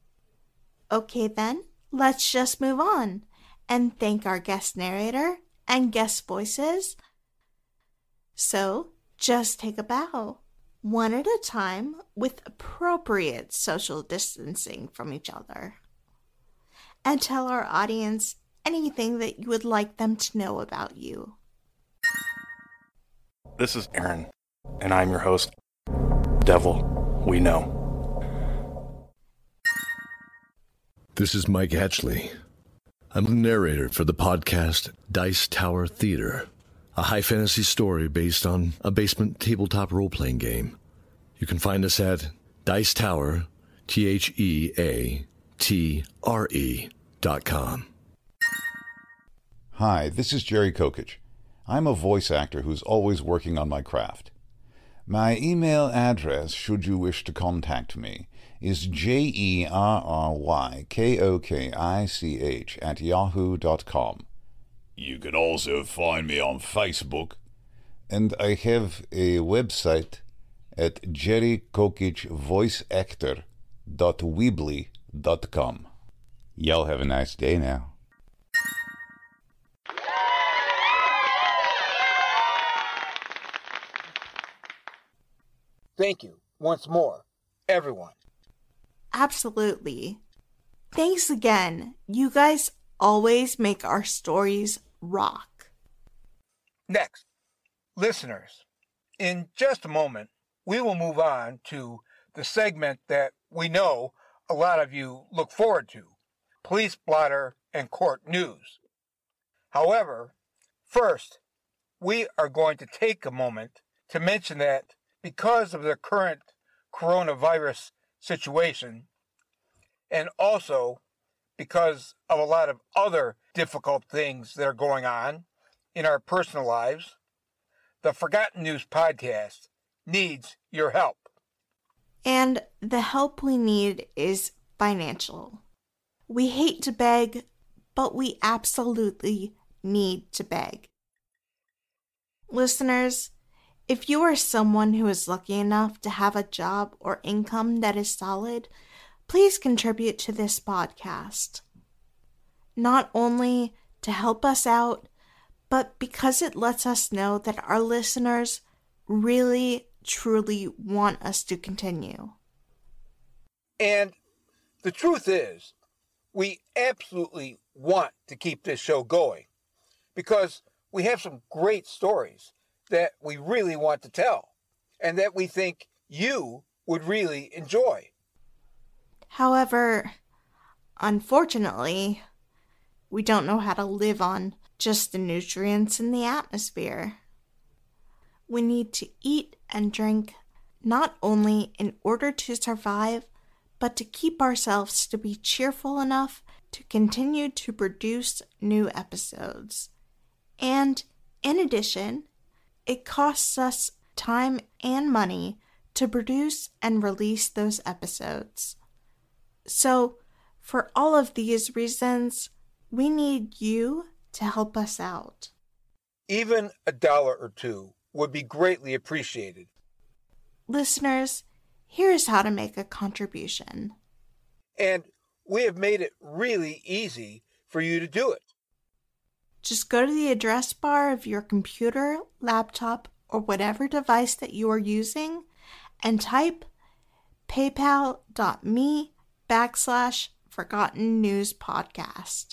Okay then, let's just move on and thank our guest narrator and guest voices. So, just take a bow, one at a time, with appropriate social distancing from each other. And tell our audience anything that you would like them to know about you. This is Aaron, and I'm your host. Devil, we know. This is Mike Hatchley. I'm the narrator for the podcast Dice Tower Theater, a high fantasy story based on a basement tabletop role-playing game. You can find us at Dice Tower, T H E A T R E dot com. Hi, this is Jerry Kokich. I'm a voice actor who's always working on my craft. My email address, should you wish to contact me, is J E R R Y K O K I C H at yahoo dot com. You can also find me on Facebook, and I have a website at jerry kokich voice actor dot weebly dot com. Y'all have a nice day now. Thank you once more, everyone. Absolutely. Thanks again. You guys always make our stories rock. Next, listeners, in just a moment, we will move on to the segment that we know a lot of you look forward to, Police Blotter and Court News. However, first, we are going to take a moment to mention that because of the current coronavirus situation, and also because of a lot of other difficult things that are going on in our personal lives, the Forgotten News podcast needs your help. And the help we need is financial. We hate to beg, but we absolutely need to beg. Listeners, if you are someone who is lucky enough to have a job or income that is solid, please contribute to this podcast. Not only to help us out, but because it lets us know that our listeners really, truly want us to continue. And the truth is, we absolutely want to keep this show going because we have some great stories that we really want to tell and that we think you would really enjoy. However, unfortunately, we don't know how to live on just the nutrients in the atmosphere. We need to eat and drink not only in order to survive, but to keep ourselves to be cheerful enough to continue to produce new episodes. And in addition, it costs us time and money to produce and release those episodes. So, for all of these reasons, we need you to help us out. Even a dollar or two would be greatly appreciated. Listeners, here's how to make a contribution. And we have made it really easy for you to do it. Just go to the address bar of your computer, laptop, or whatever device that you are using and type paypal.me backslash Forgotten News Podcast.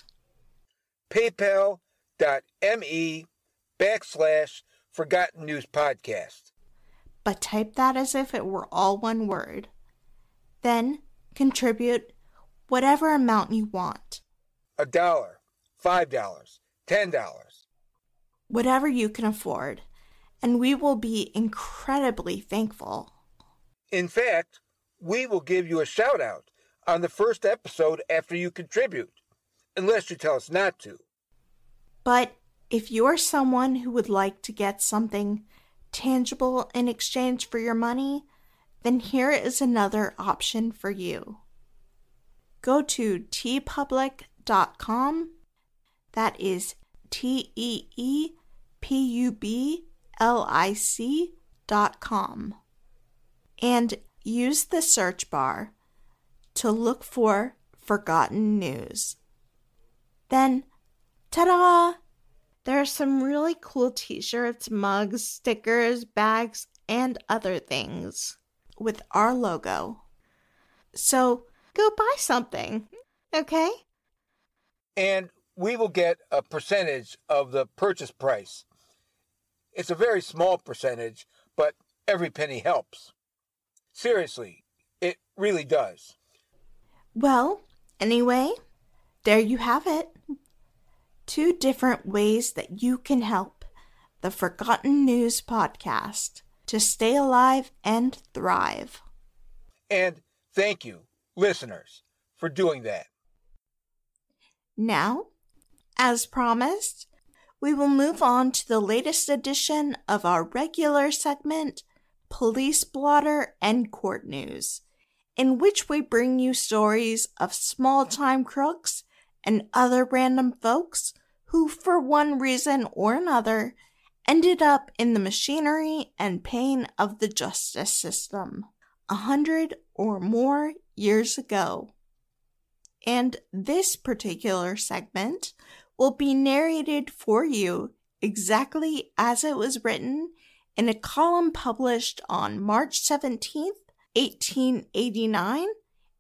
paypal.me backslash Forgotten News Podcast. But type that as if it were all one word. Then contribute whatever amount you want. A dollar, five dollars, ten dollars. Whatever you can afford, and we will be incredibly thankful. In fact, we will give you a shout out on the first episode after you contribute, unless you tell us not to. But if you're someone who would like to get something tangible in exchange for your money, then here is another option for you. Go to tee public dot com, that is T E E P U B L I C dot com, and use the search bar to look for Forgotten News. Then, ta-da! There are some really cool t-shirts, mugs, stickers, bags, and other things with our logo. So, go buy something, okay? And we will get a percentage of the purchase price. It's a very small percentage, but every penny helps. Seriously, it really does. Well, anyway, there you have it. Two different ways that you can help the Forgotten News Podcast to stay alive and thrive. And thank you, listeners, for doing that. Now, as promised, we will move on to the latest edition of our regular segment, Police Blotter and Court News, in which we bring you stories of small-time crooks and other random folks who, for one reason or another, ended up in the machinery and pain of the justice system a hundred or more years ago. And this particular segment will be narrated for you exactly as it was written in a column published on March seventeenth, eighteen eighty-nine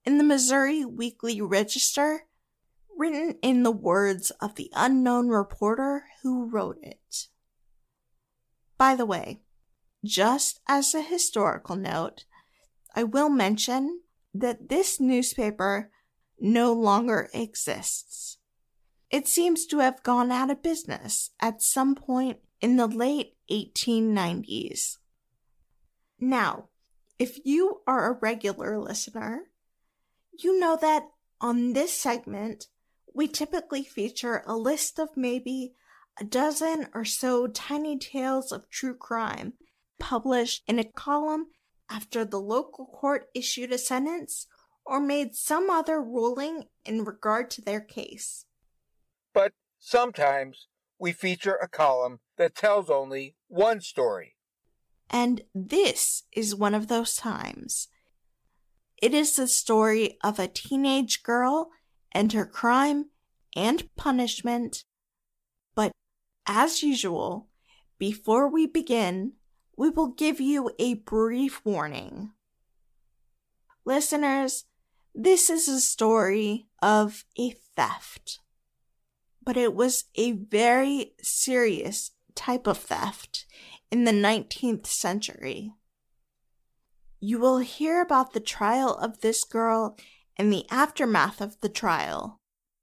in the Missouri Weekly Register, written in the words of the unknown reporter who wrote it. By the way, just as a historical note, I will mention that this newspaper no longer exists. It seems to have gone out of business at some point in the late eighteen nineties. Now, if you are a regular listener, you know that on this segment, we typically feature a list of maybe a dozen or so tiny tales of true crime published in a column after the local court issued a sentence or made some other ruling in regard to their case. But sometimes we feature a column that tells only one story. And this is one of those times. It is the story of a teenage girl and her crime and punishment. But as usual, before we begin, we will give you a brief warning. Listeners, this is a story of a theft. But it was a very serious type of theft in the nineteenth century. You will hear about the trial of this girl and the aftermath of the trial.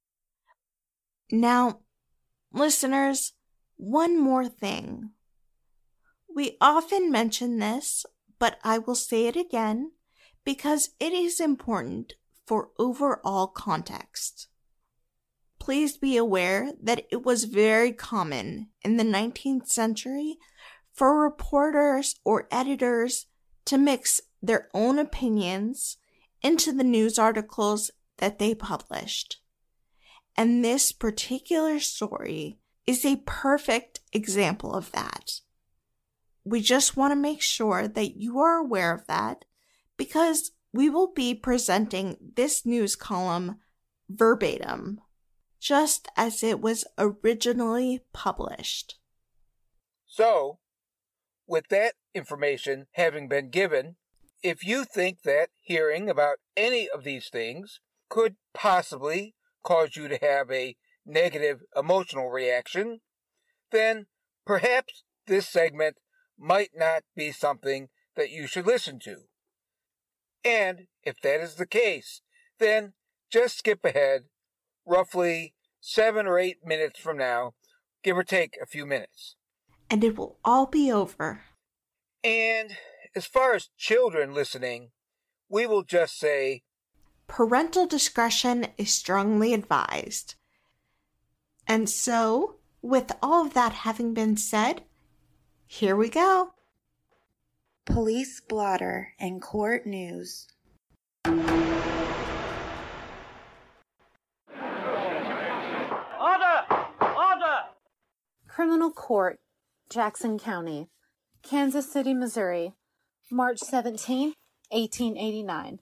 Now, listeners, one more thing. We often mention this, but I will say it again because it is important for overall context. Please be aware that it was very common in the nineteenth century for reporters or editors to mix their own opinions into the news articles that they published. And this particular story is a perfect example of that. We just want to make sure that you are aware of that because we will be presenting this news column verbatim, just as it was originally published. So, with that information having been given, if you think that hearing about any of these things could possibly cause you to have a negative emotional reaction, then perhaps this segment might not be something that you should listen to. And if that is the case, then just skip ahead roughly seven or eight minutes from now, give or take a few minutes. And it will all be over. And as far as children listening, we will just say, parental discretion is strongly advised. And so, with all of that having been said, here we go. Police blotter and court news. Order! Order! Criminal Court, Jackson County, Kansas City, Missouri, March seventeenth, eighteen eighty-nine.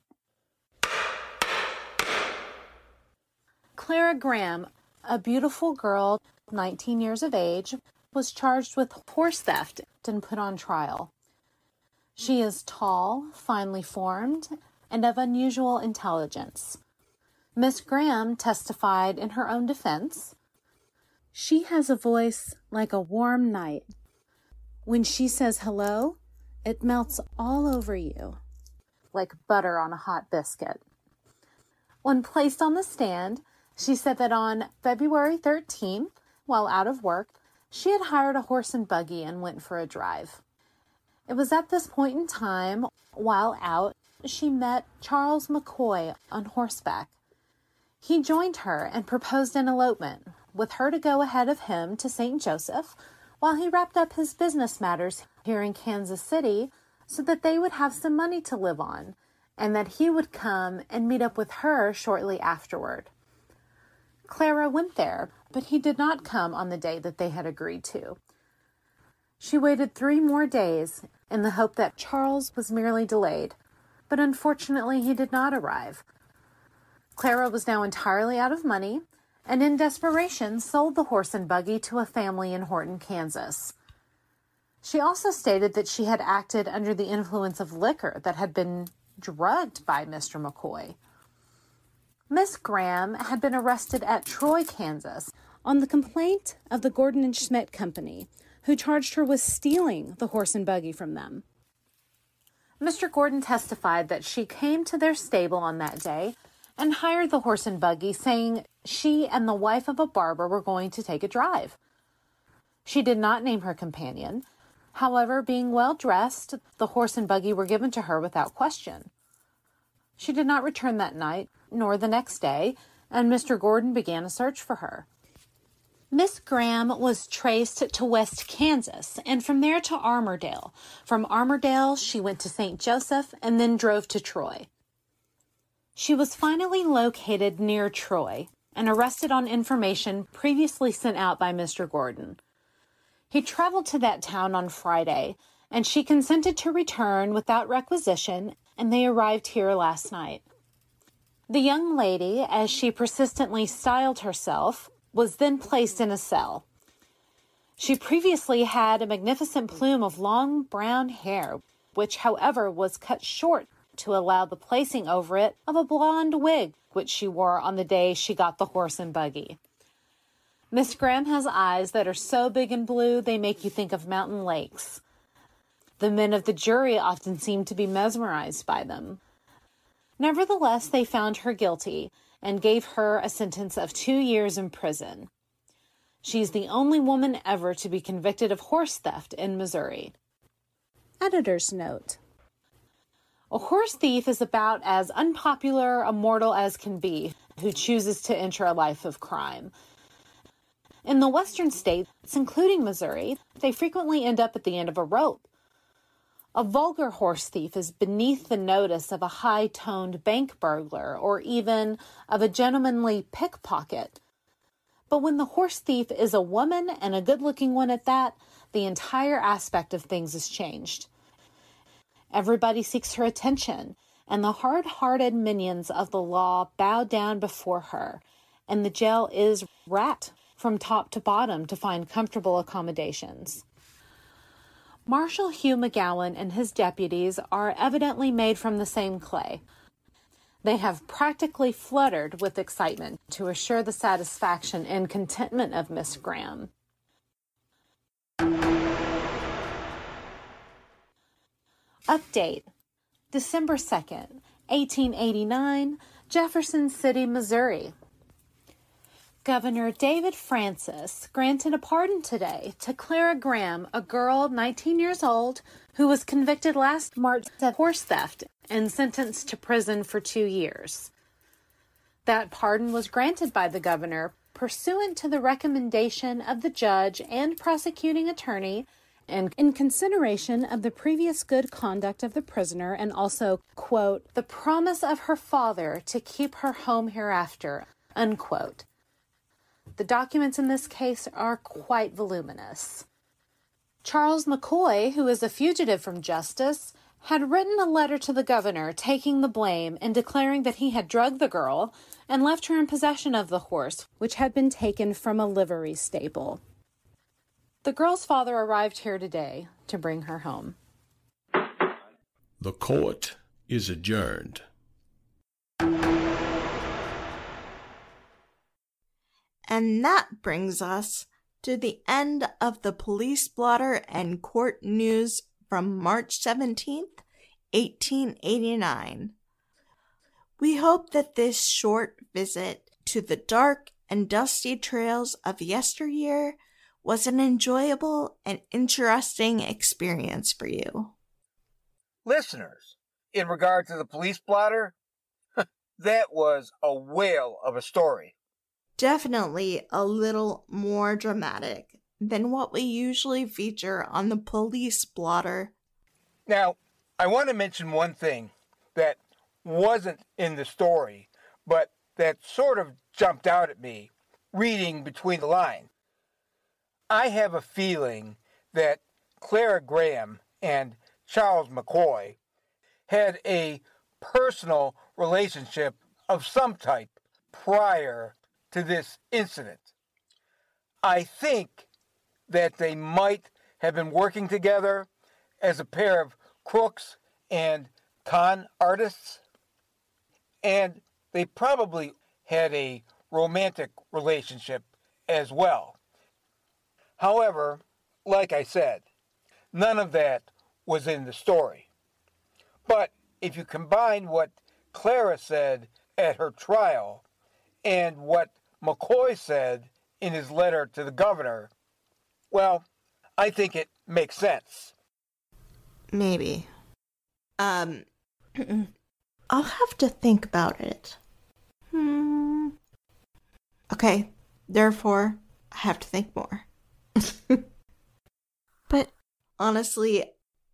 Clara Graham, a beautiful girl, nineteen years of age, was charged with horse theft and put on trial. She is tall, finely formed, and of unusual intelligence. Miss Graham testified in her own defense. She has a voice like a warm night. When she says hello, it melts all over you, like butter on a hot biscuit. When placed on the stand, she said that on February thirteenth, while out of work, she had hired a horse and buggy and went for a drive. It was at this point in time, while out, she met Charles McCoy on horseback. He joined her and proposed an elopement, with her to go ahead of him to Saint Joseph, while he wrapped up his business matters here in Kansas City so that they would have some money to live on, and that he would come and meet up with her shortly afterward. Clara went there, but he did not come on the day that they had agreed to. She waited three more days in the hope that Charles was merely delayed, but unfortunately he did not arrive. Clara was now entirely out of money, and in desperation sold the horse and buggy to a family in Horton, Kansas. She also stated that she had acted under the influence of liquor that had been drugged by Mister McCoy. Miss Graham had been arrested at Troy, Kansas, on the complaint of the Gordon and Schmidt Company, who charged her with stealing the horse and buggy from them. Mister Gordon testified that she came to their stable on that day and hired the horse and buggy, saying she and the wife of a barber were going to take a drive. She did not name her companion. However, being well dressed, the horse and buggy were given to her without question. She did not return that night, nor the next day, and Mister Gordon began a search for her. Miss Graham was traced to West Kansas, and from there to Armourdale. From Armourdale, she went to Saint Joseph and then drove to Troy. She was finally located near Troy and arrested on information previously sent out by Mister Gordon. He traveled to that town on Friday, and she consented to return without requisition, and they arrived here last night. The young lady, as she persistently styled herself, was then placed in a cell. She previously had a magnificent plume of long brown hair, which, however, was cut short to allow the placing over it of a blonde wig, which she wore on the day she got the horse and buggy. Miss Graham has eyes that are so big and blue they make you think of mountain lakes. The men of the jury often seem to be mesmerized by them. Nevertheless, they found her guilty and gave her a sentence of two years in prison. She's the only woman ever to be convicted of horse theft in Missouri. Editor's note. A horse thief is about as unpopular a mortal as can be who chooses to enter a life of crime. In the western states, including Missouri, they frequently end up at the end of a rope. A vulgar horse thief is beneath the notice of a high-toned bank burglar or even of a gentlemanly pickpocket. But when the horse thief is a woman, and a good-looking one at that, the entire aspect of things is changed. Everybody seeks her attention, and the hard-hearted minions of the law bow down before her, and the jail is racked from top to bottom to find comfortable accommodations. Marshal Hugh McGowan and his deputies are evidently made from the same clay. They have practically fluttered with excitement to assure the satisfaction and contentment of Miss Graham. Update. December second, eighteen eighty-nine, Jefferson City, Missouri. Governor David Francis granted a pardon today to Clara Graham, a girl nineteen years old who was convicted last March of horse theft and sentenced to prison for two years. That pardon was granted by the governor pursuant to the recommendation of the judge and prosecuting attorney and in consideration of the previous good conduct of the prisoner and also, quote, the promise of her father to keep her home hereafter, unquote. The documents in this case are quite voluminous. Charles McCoy, who is a fugitive from justice, had written a letter to the governor taking the blame and declaring that he had drugged the girl and left her in possession of the horse, which had been taken from a livery stable. The girl's father arrived here today to bring her home. The court is adjourned. And that brings us to the end of the police blotter and court news from March seventeenth, eighteen eighty-nine. We hope that this short visit to the dark and dusty trails of yesteryear was an enjoyable and interesting experience for you. Listeners, in regard to the police blotter, that was a whale of a story. Definitely a little more dramatic than what we usually feature on the police blotter. Now, I want to mention one thing that wasn't in the story, but that sort of jumped out at me reading between the lines. I have a feeling that Clara Graham and Charles McCoy had a personal relationship of some type prior to this incident. I think that they might have been working together as a pair of crooks and con artists, and they probably had a romantic relationship as well. However, like I said, none of that was in the story. But if you combine what Clara said at her trial and what McCoy said in his letter to the governor, well, I think it makes sense. Maybe. Um, I'll have to think about it. Hmm. Okay, therefore, I have to think more. But honestly,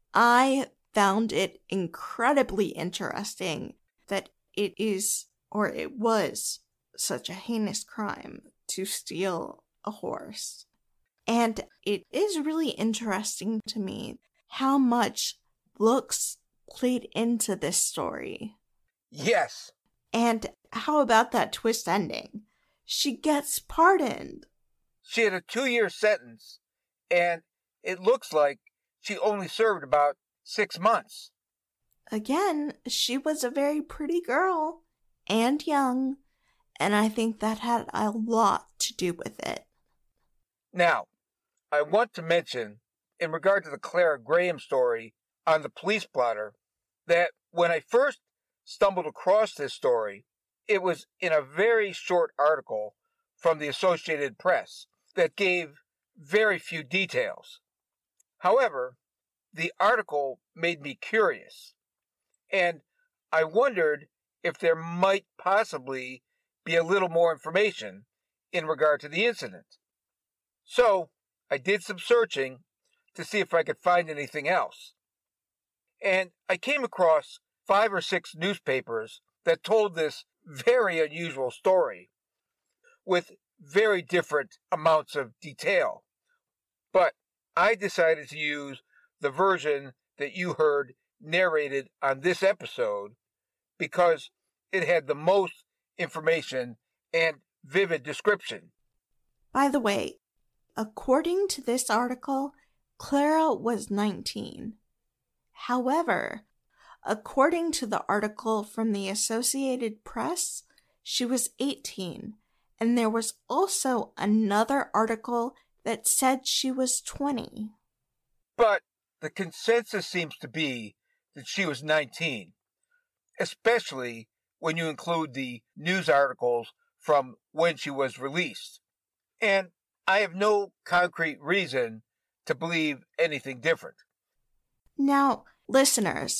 I found it incredibly interesting that it is, or it was, such a heinous crime to steal a horse. And it is really interesting to me how much looks played into this story. Yes. And how about that twist ending? She gets pardoned. She had a two-year sentence, and it looks like she only served about six months. Again, she was a very pretty girl and young, and I think that had a lot to do with it. Now, I want to mention, in regard to the Clara Graham story on the police blotter, that when I first stumbled across this story, it was in a very short article from the Associated Press that gave very few details. However, the article made me curious, and I wondered if there might possibly be a little more information in regard to the incident. So, I did some searching to see if I could find anything else. And I came across five or six newspapers that told this very unusual story with very different amounts of detail. But I decided to use the version that you heard narrated on this episode because it had the most information and vivid description. By the way, according to this article, Clara was nineteen. However, according to the article from the Associated Press, she was eighteen, and there was also another article that said she was twenty. But the consensus seems to be that she was nineteen, especially when you include the news articles from when she was released. And I have no concrete reason to believe anything different. Now, listeners,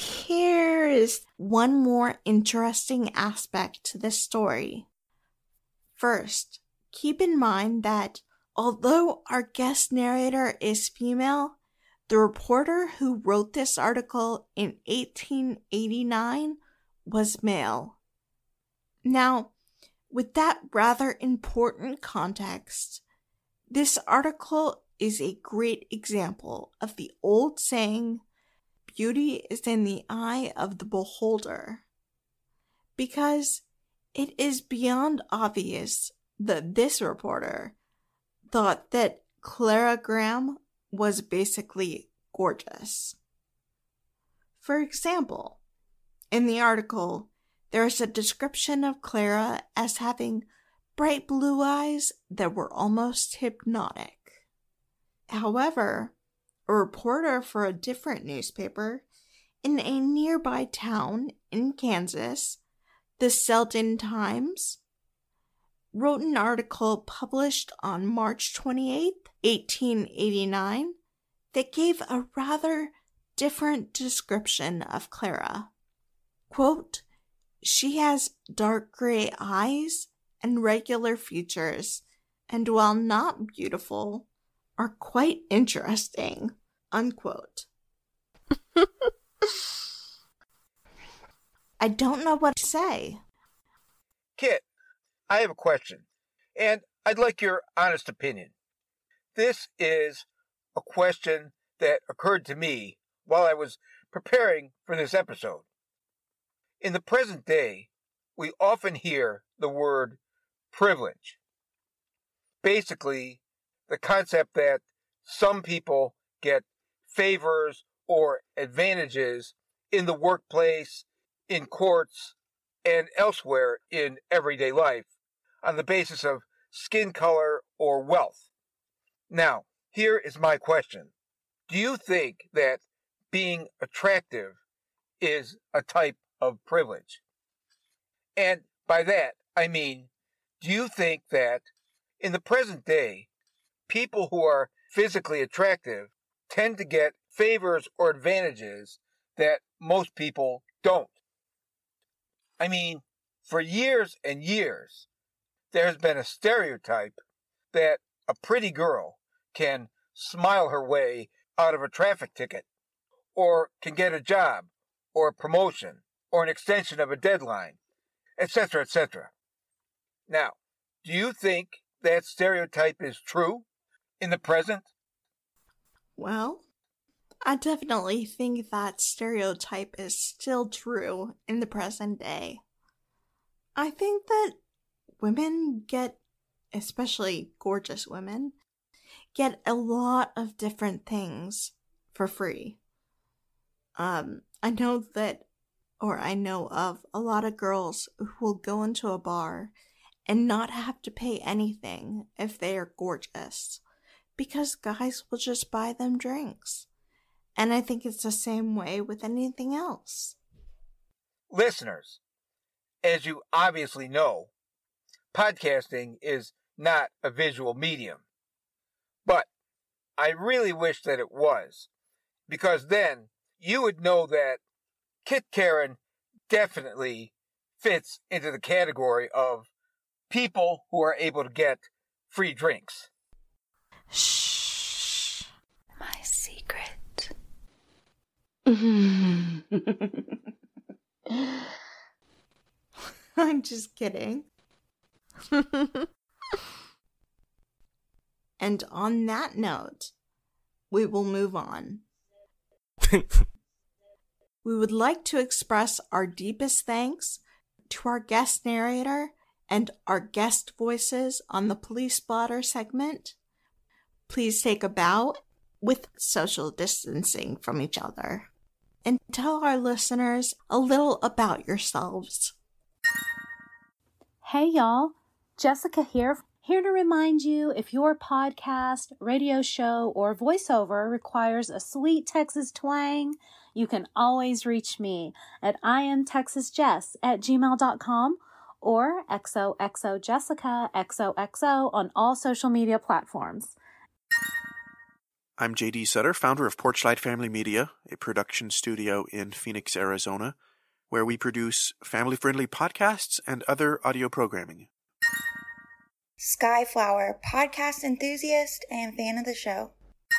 here is one more interesting aspect to this story. First, keep in mind that although our guest narrator is female, the reporter who wrote this article in eighteen eighty-nine was male. Now, with that rather important context, this article is a great example of the old saying, beauty is in the eye of the beholder, because it is beyond obvious that this reporter thought that Clara Graham was basically gorgeous. For example, in the article, there is a description of Clara as having bright blue eyes that were almost hypnotic. However, a reporter for a different newspaper in a nearby town in Kansas, the Selden Times, wrote an article published on March twenty-eighth, eighteen eighty-nine, that gave a rather different description of Clara. Quote, "She has dark gray eyes and regular features, and while not beautiful, are quite interesting." Unquote. I don't know what to say. Kit, I have a question, and I'd like your honest opinion. This is a question that occurred to me while I was preparing for this episode. In the present day, we often hear the word privilege. Basically, the concept that some people get favors or advantages in the workplace, in courts, and elsewhere in everyday life on the basis of skin color or wealth. Now, here is my question. Do you think that being attractive is a type of privilege? And by that, I mean, do you think that in the present day, people who are physically attractive tend to get favors or advantages that most people don't? I mean, for years and years, there has been a stereotype that a pretty girl can smile her way out of a traffic ticket, or can get a job, or a promotion, or an extension of a deadline, et cetera, et cetera. Now, do you think that stereotype is true in the present? Well, I definitely think that stereotype is still true in the present day. I think that women get, especially gorgeous women, get a lot of different things for free. Um, I know that, or I know of a lot of girls who will go into a bar and not have to pay anything if they are gorgeous, because guys will just buy them drinks. And I think it's the same way with anything else. Listeners, as you obviously know, podcasting is not a visual medium. But I really wish that it was, because then you would know that Kit Karen definitely fits into the category of people who are able to get free drinks. Shh. My secret. I'm just kidding. And on that note, we will move on. We would like to express our deepest thanks to our guest narrator and our guest voices on the Police Blotter segment. Please take a bow with social distancing from each other and tell our listeners a little about yourselves. Hey y'all, Jessica here. Here to remind you, if your podcast, radio show, or voiceover requires a sweet Texas twang, you can always reach me at iamtexasjess at gmail dot com or X O X O Jessica X O X O on all social media platforms. I'm J D Sutter, founder of Porchlight Family Media, a production studio in Phoenix, Arizona, where we produce family-friendly podcasts and other audio programming. Skyflower, podcast enthusiast and fan of the show.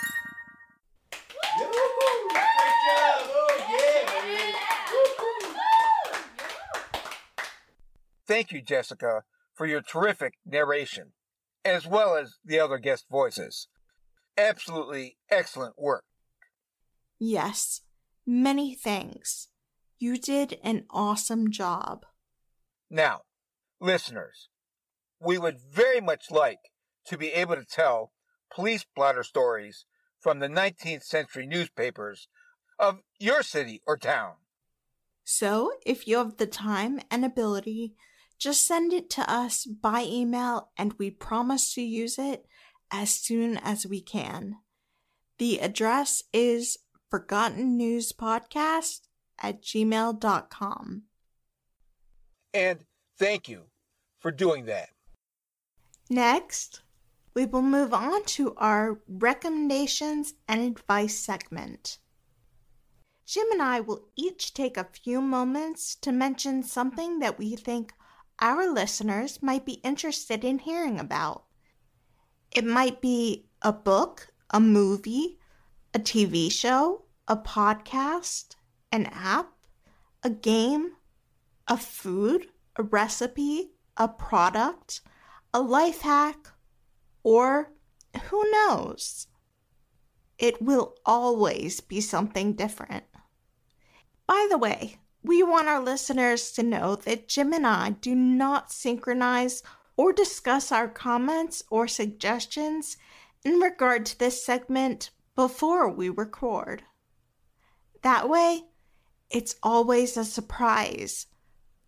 Thank you, Jessica, for your terrific narration, as well as the other guest voices. Absolutely excellent work. Yes, many thanks. You did an awesome job. Now, listeners, we would very much like to be able to tell police blotter stories from the nineteenth century newspapers of your city or town. So, if you have the time and ability, just send it to us by email and we promise to use it as soon as we can. The address is forgotten news podcast at gmail dot com. And thank you for doing that. Next, we will move on to our recommendations and advice segment. Jim and I will each take a few moments to mention something that we think our listeners might be interested in hearing about. It might be a book, a movie, a T V show, a podcast, an app, a game, a food, a recipe, a product, a life hack, or who knows? It will always be something different. By the way, we want our listeners to know that Jim and I do not synchronize or discuss our comments or suggestions in regard to this segment before we record. That way, it's always a surprise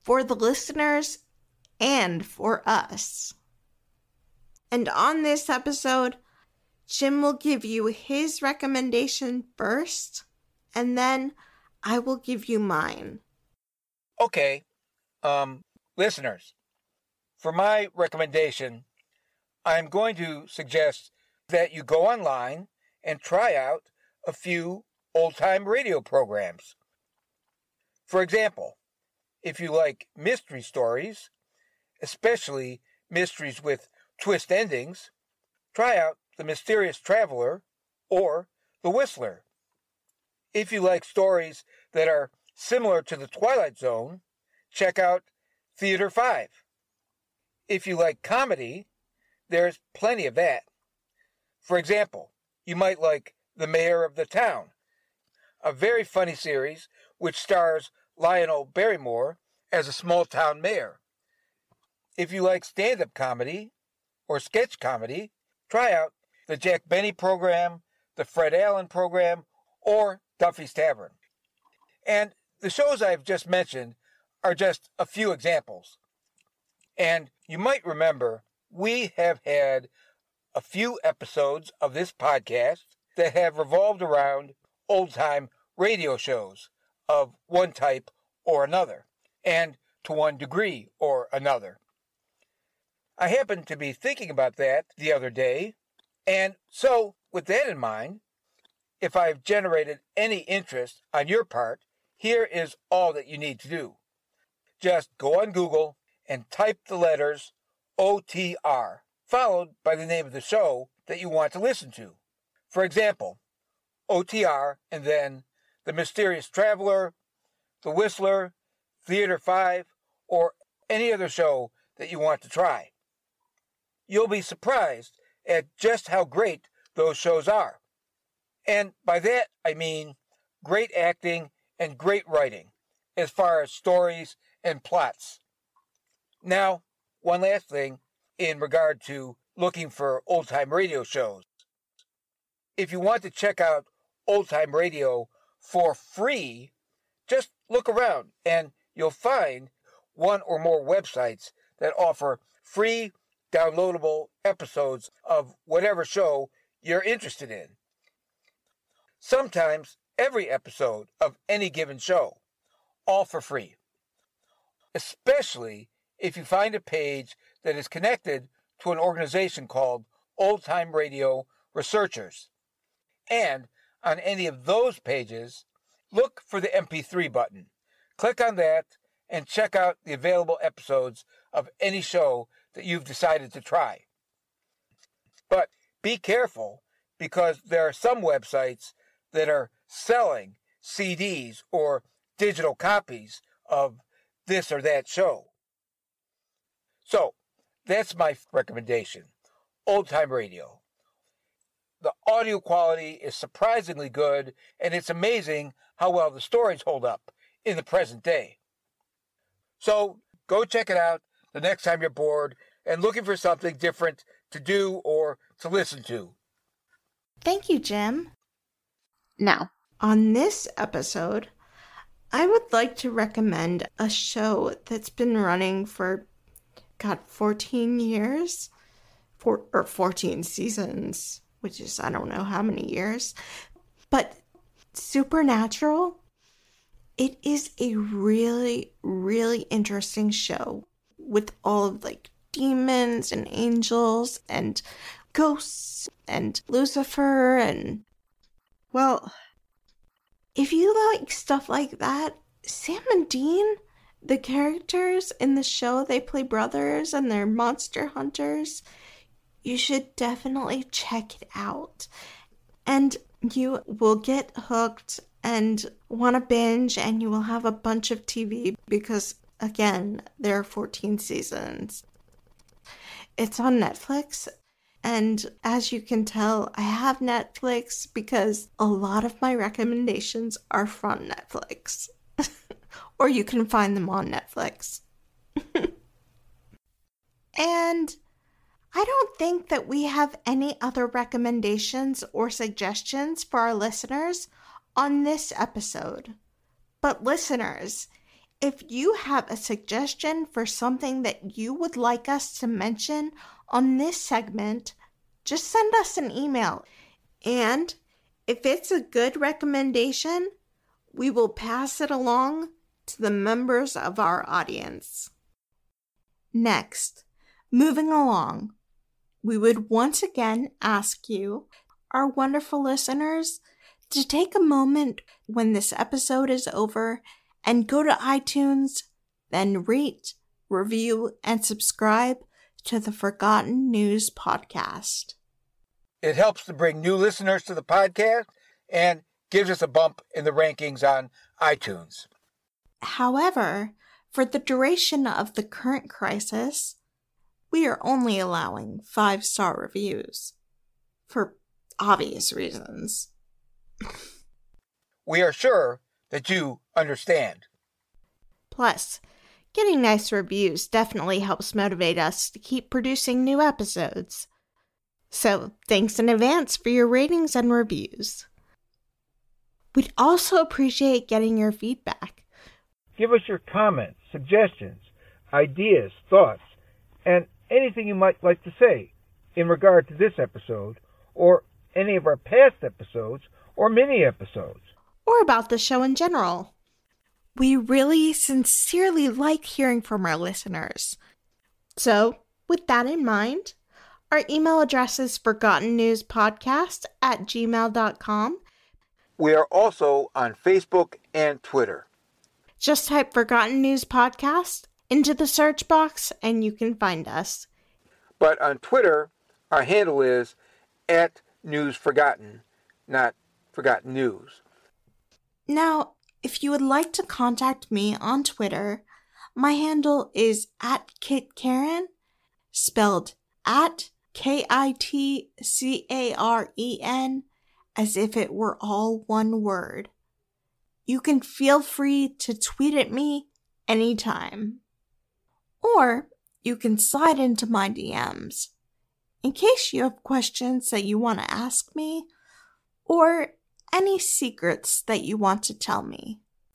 for the listeners and for us. And on this episode, Jim will give you his recommendation first, and then I will give you mine. Okay, um, listeners, for my recommendation, I'm going to suggest that you go online and try out a few old-time radio programs. For example, if you like mystery stories, especially mysteries with twist endings, try out The Mysterious Traveler or The Whistler. If you like stories that are similar to The Twilight Zone, check out Theater five. If you like comedy, there's plenty of that. For example, you might like The Mayor of the Town, a very funny series which stars Lionel Barrymore as a small-town mayor. If you like stand-up comedy or sketch comedy, try out the Jack Benny Program, the Fred Allen Program, or Duffy's Tavern. And the shows I've just mentioned are just a few examples. And you might remember we have had a few episodes of this podcast that have revolved around old-time radio shows of one type or another, and to one degree or another. I happened to be thinking about that the other day, and so, with that in mind, if I've generated any interest on your part, here is all that you need to do. Just go on Google and type the letters O T R, followed by the name of the show that you want to listen to. For example, O T R and then The Mysterious Traveler, The Whistler, Theater five, or any other show that you want to try. You'll be surprised at just how great those shows are. And by that, I mean great acting and great writing, as far as stories and plots. Now, one last thing in regard to looking for old-time radio shows. If you want to check out old-time radio for free, just look around and you'll find one or more websites that offer free downloadable episodes of whatever show you're interested in. Sometimes every episode of any given show, all for free. Especially if you find a page that is connected to an organization called Old Time Radio Researchers. And on any of those pages, look for the M P three button. Click on that and check out the available episodes of any show that you've decided to try. But be careful, because there are some websites that are selling C Ds or digital copies of this or that show. So, that's my recommendation. Old Time Radio. The audio quality is surprisingly good, and it's amazing how well the stories hold up in the present day. So, go check it out the next time you're bored and looking for something different to do or to listen to. Thank you, Jim. Now, on this episode, I would like to recommend a show that's been running for, God, fourteen years? For, or fourteen seasons, which is, I don't know how many years. But Supernatural, it is a really, really interesting show with all of, like, demons and angels and ghosts and Lucifer and, well, if you like stuff like that, Sam and Dean, the characters in the show, they play brothers and they're monster hunters. You should definitely check it out. And you will get hooked and want to binge, and you will have a bunch of T V because, again, there are fourteen seasons. It's on Netflix, and as you can tell, I have Netflix because a lot of my recommendations are from Netflix. Or you can find them on Netflix. And I don't think that we have any other recommendations or suggestions for our listeners on this episode. But listeners, If you have a suggestion for something that you would like us to mention on this segment, just send us an email. And if it's a good recommendation, we will pass it along to the members of our audience. Next, moving along, we would once again ask you, our wonderful listeners, to take a moment when this episode is over and go to iTunes, then rate, review, and subscribe to the Forgotten News Podcast. It helps to bring new listeners to the podcast and gives us a bump in the rankings on iTunes. However, for the duration of the current crisis, we are only allowing five-star reviews. For obvious reasons. We are sure that you understand. Plus, getting nice reviews definitely helps motivate us to keep producing new episodes. So, thanks in advance for your ratings and reviews. We'd also appreciate getting your feedback. Give us your comments, suggestions, ideas, thoughts, and anything you might like to say in regard to this episode, or any of our past episodes, or mini-episodes. Or about the show in general. We really sincerely like hearing from our listeners. So, with that in mind, our email address is forgottennewspodcast at gmail dot com. We are also on Facebook and Twitter. Just type Forgotten News Podcast into the search box and you can find us. But on Twitter, our handle is at newsforgotten, not Forgotten News. Now, if you would like to contact me on Twitter, my handle is at KitKaren, spelled at K I T C A R E N, as if it were all one word. You can feel free to tweet at me anytime. Or you can slide into my D Ms in case you have questions that you want to ask me, or any secrets that you want to tell me.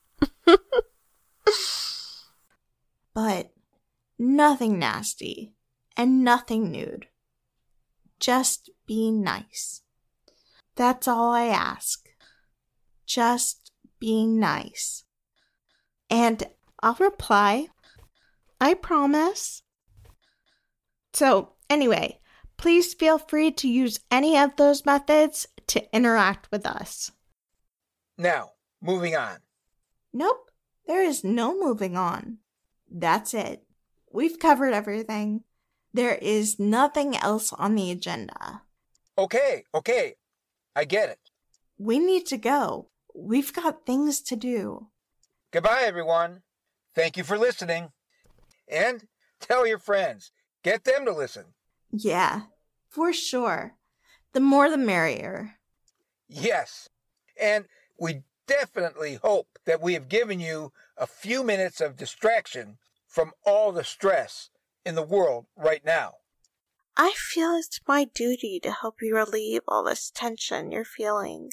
But nothing nasty and nothing nude. Just be nice. That's all I ask. Just be nice. And I'll reply. I promise. So, anyway, please feel free to use any of those methods to interact with us. Now, moving on. Nope, there is no moving on. That's it. We've covered everything. There is nothing else on the agenda. Okay, okay, I get it. We need to go. We've got things to do. Goodbye, everyone. Thank you for listening. And tell your friends. Get them to listen. Yeah, for sure. The more the merrier. Yes. And we definitely hope that we have given you a few minutes of distraction from all the stress in the world right now. I feel it's my duty to help you relieve all this tension you're feeling.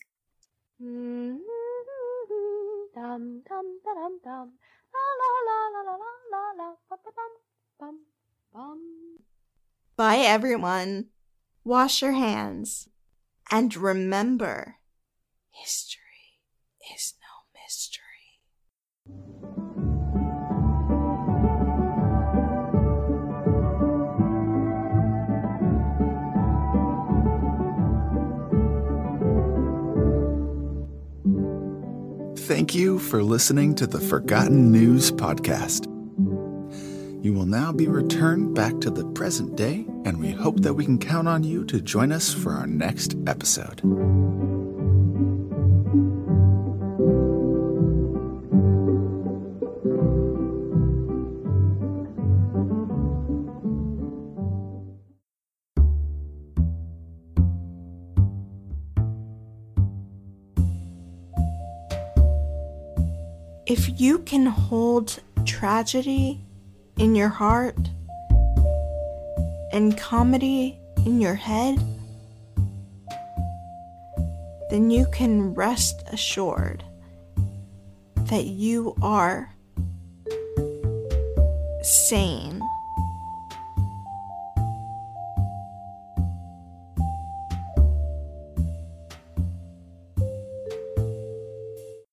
Bye, everyone. Wash your hands. And remember, history is no mystery. Thank you for listening to the Forgotten News Podcast. You will now be returned back to the present day, and we hope that we can count on you to join us for our next episode. If you can hold tragedy in your heart and comedy in your head, then you can rest assured that you are sane.